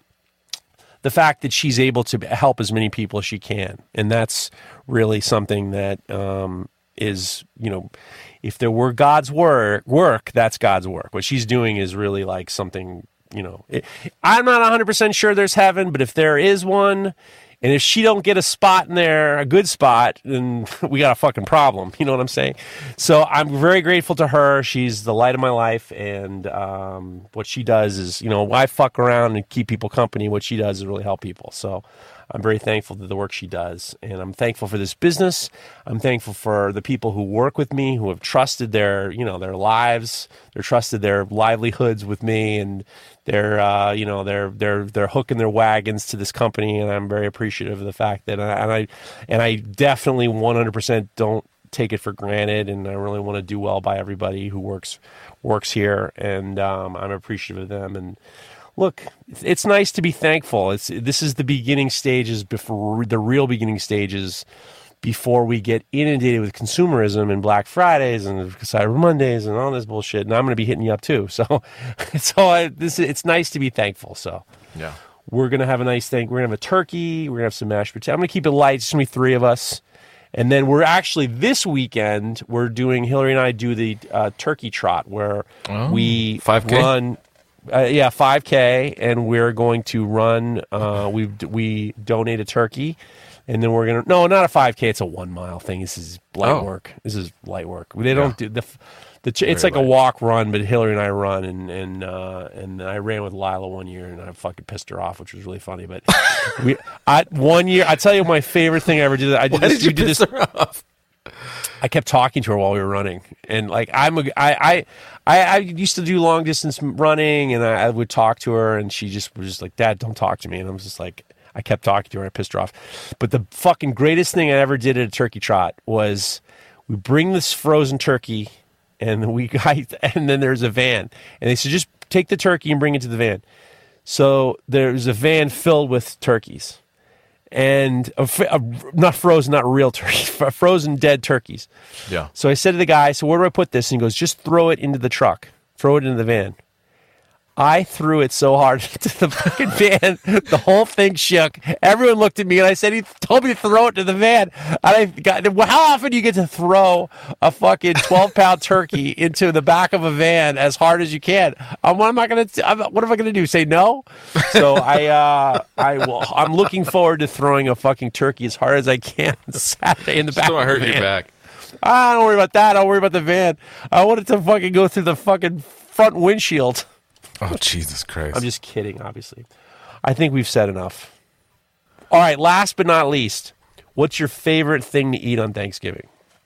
[SPEAKER 4] the fact that she's able to help as many people as she can. And that's really something that um, is, you know, if there were God's work, work, that's God's work. What she's doing is really like something, you know, it, I'm not one hundred percent sure there's heaven, but if there is one, and if she don't get a spot in there, a good spot, then we got a fucking problem. You know what I'm saying? So I'm very grateful to her. She's the light of my life, and um, what she does is, you know, why fuck around and keep people company? What she does is really help people. So I'm very thankful to the work she does, and I'm thankful for this business. I'm thankful for the people who work with me, who have trusted their, you know, their lives, they're trusted their livelihoods with me, and they're, uh, you know, they're they're they're hooking their wagons to this company, and I'm very appreciative of the fact that, and I and I definitely one hundred percent don't take it for granted, and I really want to do well by everybody who works works here, and um, I'm appreciative of them. And look, it's nice to be thankful. It's this is the beginning stages before the real beginning stages before we get inundated with consumerism and Black Fridays and Cyber Mondays and all this bullshit. And I'm going to be hitting you up too. So, so I, this it's nice to be thankful. So,
[SPEAKER 5] Yeah.
[SPEAKER 4] we're going to have a nice thing. We're going to have a turkey. We're going to have some mashed potatoes. I'm going to keep it light. It's going to be three of us. And then we're actually, this weekend, we're doing, Hillary and I do the uh, turkey trot where
[SPEAKER 5] Oh,
[SPEAKER 4] we
[SPEAKER 5] five K?
[SPEAKER 4] run, uh, yeah, five K, and we're going to run, uh, we we donate a turkey, and then we're going to, no, not a five K, it's a one mile thing. This is light
[SPEAKER 5] Oh.
[SPEAKER 4] work. This is light work. They don't do, the, the it's
[SPEAKER 5] Very
[SPEAKER 4] like a
[SPEAKER 5] light.
[SPEAKER 4] walk run, but Hillary and I run, and and uh, and I ran with Lila one year, and I fucking pissed her off, which was really funny. But we, I one year, I tell you, my favorite thing I ever did. I did
[SPEAKER 5] Why
[SPEAKER 4] this.
[SPEAKER 5] did you
[SPEAKER 4] we did
[SPEAKER 5] piss
[SPEAKER 4] this.
[SPEAKER 5] her off?
[SPEAKER 4] I kept talking to her while we were running, and like I'm, a, I, I, I, I used to do long distance running, and I, I would talk to her, and she just was just like, "Dad, don't talk to me," and I was just like, I kept talking to her, and I pissed her off. But the fucking greatest thing I ever did at a turkey trot was we bring this frozen turkey. And we got, and then there's a van, and they said just take the turkey and bring it to the van. So there's a van filled with turkeys, and a, a, not frozen, not real turkeys, frozen dead turkeys.
[SPEAKER 5] Yeah.
[SPEAKER 4] So I said to the guy, "So where do I put this?" And he goes, "Just throw it into the truck, throw it into the van." I threw it so hard into the fucking van, the whole thing shook. Everyone looked at me, and I said, he told me to throw it to the van. And I got, how often do you get to throw a fucking twelve-pound turkey into the back of a van as hard as you can? Um, what am I going to? What am I going to do? Say no? So I, uh, I will. I'm looking forward to throwing a fucking turkey as hard as I can Saturday in the back.
[SPEAKER 5] Just don't
[SPEAKER 4] of
[SPEAKER 5] hurt
[SPEAKER 4] the
[SPEAKER 5] your
[SPEAKER 4] van.
[SPEAKER 5] back.
[SPEAKER 4] Ah, don't worry about that. Don't worry about the van. I want it to fucking go through the fucking front windshield.
[SPEAKER 5] Oh, Jesus Christ.
[SPEAKER 4] I'm just kidding, obviously. I think we've said enough. All right, last but not least, what's your favorite thing to eat on Thanksgiving?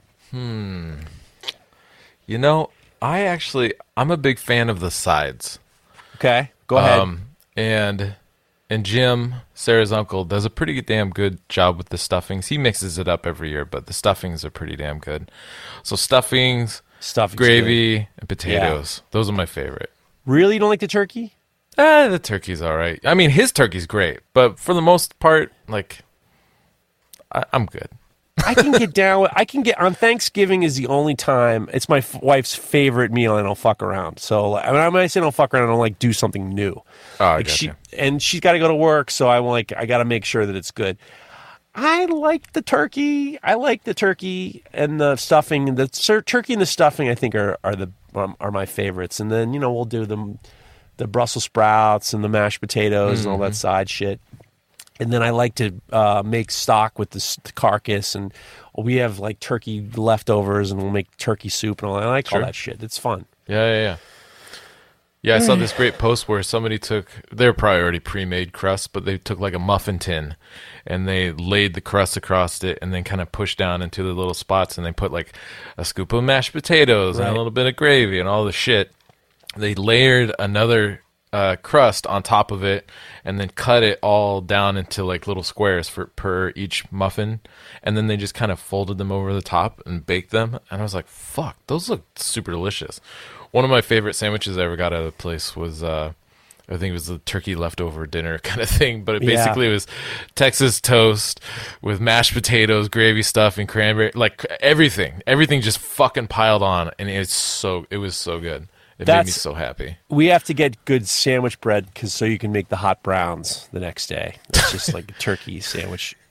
[SPEAKER 5] You know, I actually, I'm a big fan of the sides.
[SPEAKER 4] Okay, go ahead.
[SPEAKER 5] Um, and and Jim, Sarah's uncle, does a pretty damn good job with the stuffings. He mixes it up every year, but the stuffings are pretty damn good. So stuffings,
[SPEAKER 4] Stuffing's
[SPEAKER 5] gravy, and potatoes. Those are my favorite.
[SPEAKER 4] Really? You don't like the turkey?
[SPEAKER 5] Eh, the turkey's all right. I mean, his turkey's great, but for the most part, like, I, I'm good.
[SPEAKER 4] I can get down with, I can get, on Thanksgiving is the only time, it's my f- wife's favorite meal, and I don't fuck around. So, like, I mean, when I say don't fuck around, I don't like do something new.
[SPEAKER 5] Oh, I
[SPEAKER 4] Like she,
[SPEAKER 5] gotcha.
[SPEAKER 4] and she's got to go to work, so I'm like, I got to make sure that it's good. I like the turkey. I like the turkey and the stuffing. The sur- turkey and the stuffing, I think, are are the um, are my favorites. And then, you know, we'll do the the Brussels sprouts and the mashed potatoes
[SPEAKER 5] Mm-hmm.
[SPEAKER 4] and all that side shit. And then I like to uh, make stock with the, s- the carcass, and we have like turkey leftovers, and we'll make turkey soup and all that. I like
[SPEAKER 5] Sure.
[SPEAKER 4] all that shit. It's fun.
[SPEAKER 5] Yeah, yeah, yeah. Yeah, I saw this great post where somebody took, they're probably already pre-made crusts, but they took like a muffin tin and they laid the crust across it and then kind of pushed down into the little spots, and they put like a scoop of mashed potatoes and
[SPEAKER 4] Right.
[SPEAKER 5] a little bit of gravy and all the shit. They layered another uh, crust on top of it and then cut it all down into like little squares for per each muffin, and then they just kind of folded them over the top and baked them. And I was like, fuck, those look super delicious. One of my favorite sandwiches I ever got out of the place was, uh, I think it was the turkey leftover dinner kind of thing, but it
[SPEAKER 4] Yeah.
[SPEAKER 5] basically was Texas toast with mashed potatoes, gravy stuff, and cranberry, like everything, everything just fucking piled on, and it's so, it was so good. It made me
[SPEAKER 4] That's-
[SPEAKER 5] so happy.
[SPEAKER 4] We have to get good sandwich bread, cause so you can make the hot browns the next day. It's just like a turkey sandwich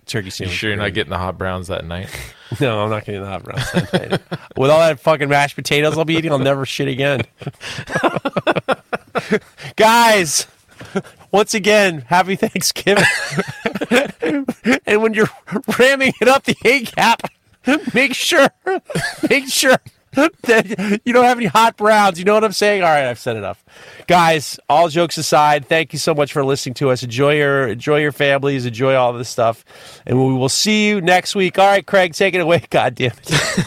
[SPEAKER 4] turkey
[SPEAKER 5] You
[SPEAKER 4] sandwich.
[SPEAKER 5] sure you're not getting the hot browns that night?
[SPEAKER 4] No, I'm not getting the hot browns that night. With all that fucking mashed potatoes I'll be eating, I'll never shit again. Guys, once again, happy Thanksgiving. And when you're ramming it up the A cap, make sure, make sure that you don't have any hot browns. You know what I'm saying? All right, I've said enough. Guys, all jokes aside, thank you so much for listening to us. Enjoy your enjoy your families, enjoy all this stuff. And we will see you next week. All right, Craig, take it away. God damn it.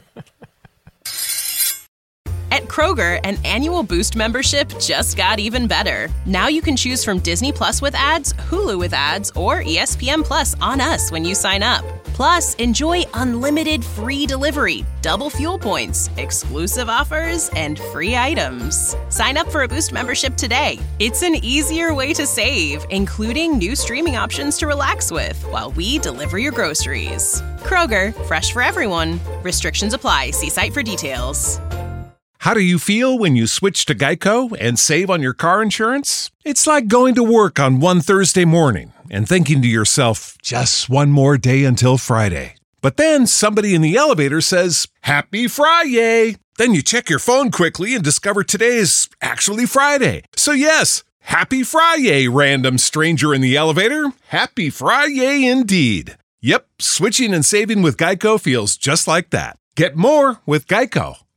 [SPEAKER 1] At Kroger, an annual Boost membership just got even better. Now you can choose from Disney Plus with ads, Hulu with ads, or E S P N Plus on us when you sign up. Plus, enjoy unlimited free delivery, double fuel points, exclusive offers, and free items. Sign up for a Boost membership today. It's an easier way to save, including new streaming options to relax with while we deliver your groceries. Kroger, fresh for everyone. Restrictions apply. See site for details.
[SPEAKER 2] How do you feel when you switch to Geico and save on your car insurance? It's like going to work on one Thursday morning and thinking to yourself, just one more day until Friday. But then somebody in the elevator says, Happy Friday! Then you check your phone quickly and discover today is actually Friday. So yes, Happy Friday, random stranger in the elevator. Happy Friday indeed. Yep, switching and saving with Geico feels just like that. Get more with Geico.